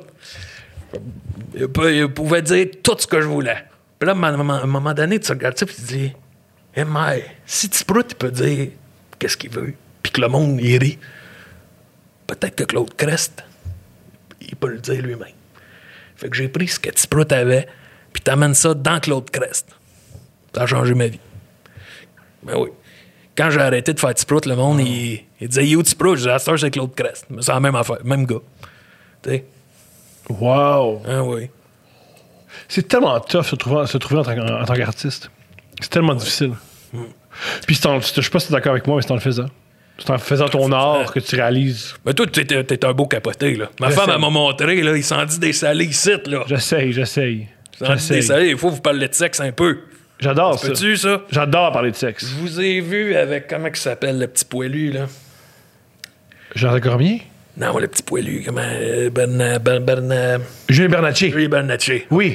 il pouvait dire tout ce que je voulais. Puis là, à un moment donné, tu regardes ça et tu te dis, mais si Tiprout, il peut dire qu'est-ce qu'il veut, puis que le monde, il rit, peut-être que Claude Crest, il peut le dire lui-même. Fait que j'ai pris ce que Tiprout avait, puis t'amènes ça dans Claude Crest. Ça a changé ma vie. Ben oui. Quand j'ai arrêté de faire Tiprout, le monde, il disait « Yo, Tiprout », je disais « À cette heure, c'est Claude Crest ». Mais c'est la même affaire, même gars. Tu sais? Wow! Ah oui. C'est tellement tough se trouver en tant qu'artiste. C'est tellement difficile. Puis je sais pas si t'es d'accord avec moi, mais c'est en le faisant. C'est en faisant ton art que tu réalises. Mais toi, t'es un beau capoté, là. Ma femme, elle m'a montré, là, il s'en dit des salés ici, là. J'essaye. Il s'en dit des salés, il faut vous parler de sexe un peu. J'adore ça. Peux-tu, ça? J'adore parler de sexe. Je vous ai vu avec, comment il s'appelle, le petit poilu, là? Jean Cormier? Non, le petit poilu, comment... Julien Bernatchez. Julien Bernatchez. Oui.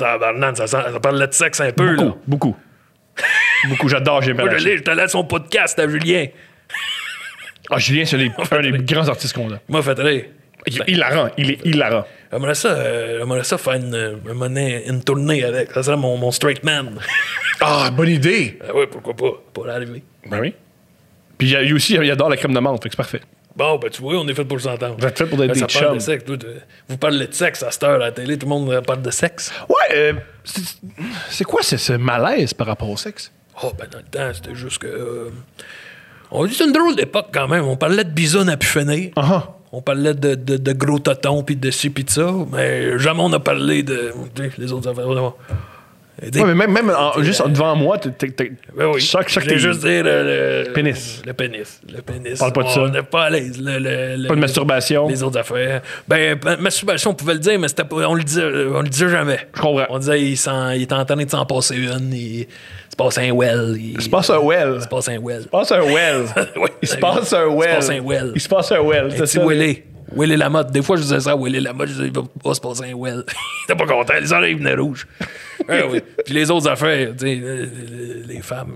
Tabarnak, ça parle de sexe un peu, là. Beaucoup. Beaucoup, j'adore Julien Moi, Pelletier. j'étais allé à son podcast à Julien. Ah, Julien, c'est un des grands artistes qu'on a. Il m'a fait rire. Il est hilarant. J'aimerais ça faire une tournée avec. Ça serait mon straight man. Ah, bonne idée! Ah oui, pourquoi pas? Pour l'arrivée. Ben oui. Puis lui aussi, il adore la crème de menthe, fait que c'est parfait. Bon, ben tu vois, on est fait pour s'entendre. Vous êtes fait pour être Ça des parle chums. de sexe. Vous parlez de sexe à cette heure à la télé, tout le monde parle de sexe. Ouais, c'est quoi ce malaise par rapport au sexe? Oh, ben dans le temps, c'était juste que... on dit c'est une drôle d'époque quand même. On parlait de bisounes à pu finir. On parlait de gros totons puis de ci puis de ça, mais jamais on a parlé de les autres affaires. Ouais, mais même juste devant moi, Ben oui. chaque Je voulais juste dire pénis. Le pénis. Parle pas de ça. On n'est pas à l'aise. Pas de masturbation. Les autres affaires. Ben, masturbation, on pouvait le dire, mais on le disait jamais. Je comprends. On disait il était en train de s'en passer une. Il se passe un well. Il se passe un well. Il se passe un well. Il se passe un well. Oui. Il se passe un well. Il se passe un well. Il se passe un well. Un C'est petit ça. Willy. Willy Lamotte. Des fois, je disais ça à Willy Lamotte. Je disais, il va se passer un well. Il était pas content. Les oreilles venaient rouges. Ah oui. Puis les autres affaires, tu sais, les femmes,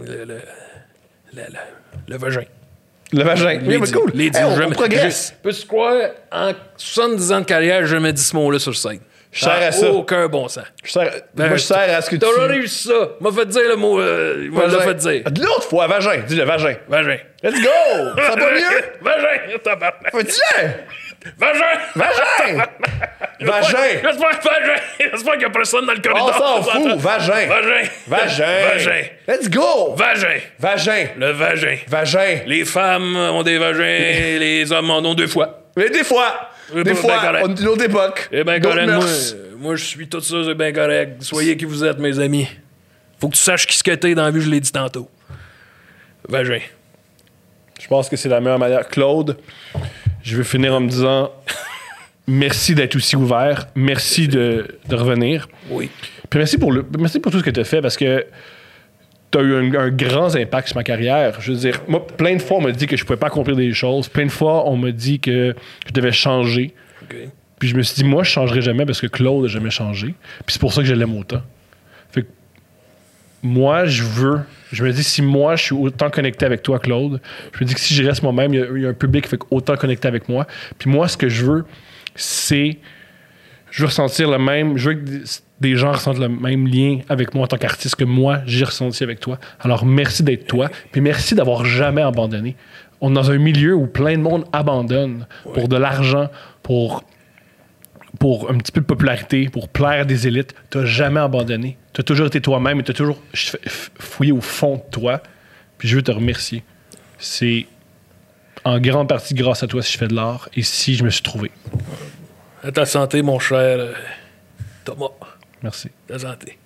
le vagin. Le vagin. Oui, mais cool. Les on progresse. Peux-tu croire, en 70 ans de carrière, j'ai jamais dit ce mot-là sur scène. Je sers à ça. Aucun bon sens. Moi, je sers à ce que tu... T'auras réussi ça. M'a fait dire le mot. Il m'a Vagin. fait dire. L'autre fois, vagin. Dis le vagin. Vagin. Let's go! Ça va mieux? Vagin. Tabarnak. Dis-le! Vagin. Vagin! Vagin! J'espère qu'il n'y a personne dans le corridor. On s'en fout! Vagin! Vagin. Vagin! Vagin. Let's go! Vagin. Vagin! Le vagin. Vagin! Les femmes ont des vagins, les hommes en ont 2 fois. Mais des fois! Oui, Des ben fois, correct. on est d'une autre époque. Eh bien, d'autres correct, mœurs. moi, je suis tout ça, c'est bien correct. Soyez qui vous êtes, mes amis. Faut que tu saches qui ce que t'es dans la vie, je l'ai dit tantôt. Vagin. Je pense que c'est la meilleure manière. Claude, je vais finir en me disant merci d'être aussi ouvert. Merci de revenir. Oui. Puis merci pour tout ce que tu as fait parce que tu as eu un grand impact sur ma carrière. Je veux dire, moi, plein de fois, on m'a dit que je pouvais pas accomplir des choses. Plein de fois, on m'a dit que je devais changer. OK. Puis je me suis dit, moi, je changerai jamais parce que Claude n'a jamais changé. Puis c'est pour ça que je l'aime autant. Fait que moi, je me dis, si moi, je suis autant connecté avec toi, Claude, je me dis que si je reste moi-même, il y a un public qui fait autant connecté avec moi. Puis moi, ce que je veux, c'est... Je veux ressentir le même... Je veux que des gens ressentent le même lien avec moi en tant qu'artiste que moi, j'ai ressenti avec toi. Alors, merci d'être toi. Puis merci d'avoir jamais abandonné. On est dans un milieu où plein de monde abandonne pour de l'argent, pour un petit peu de popularité, pour plaire à des élites. Tu n'as jamais abandonné. Tu as toujours été toi-même et tu as toujours fouillé au fond de toi. Puis je veux te remercier. C'est en grande partie grâce à toi si je fais de l'art et si je me suis trouvé. À ta santé, mon cher Thomas. Merci. Ta santé.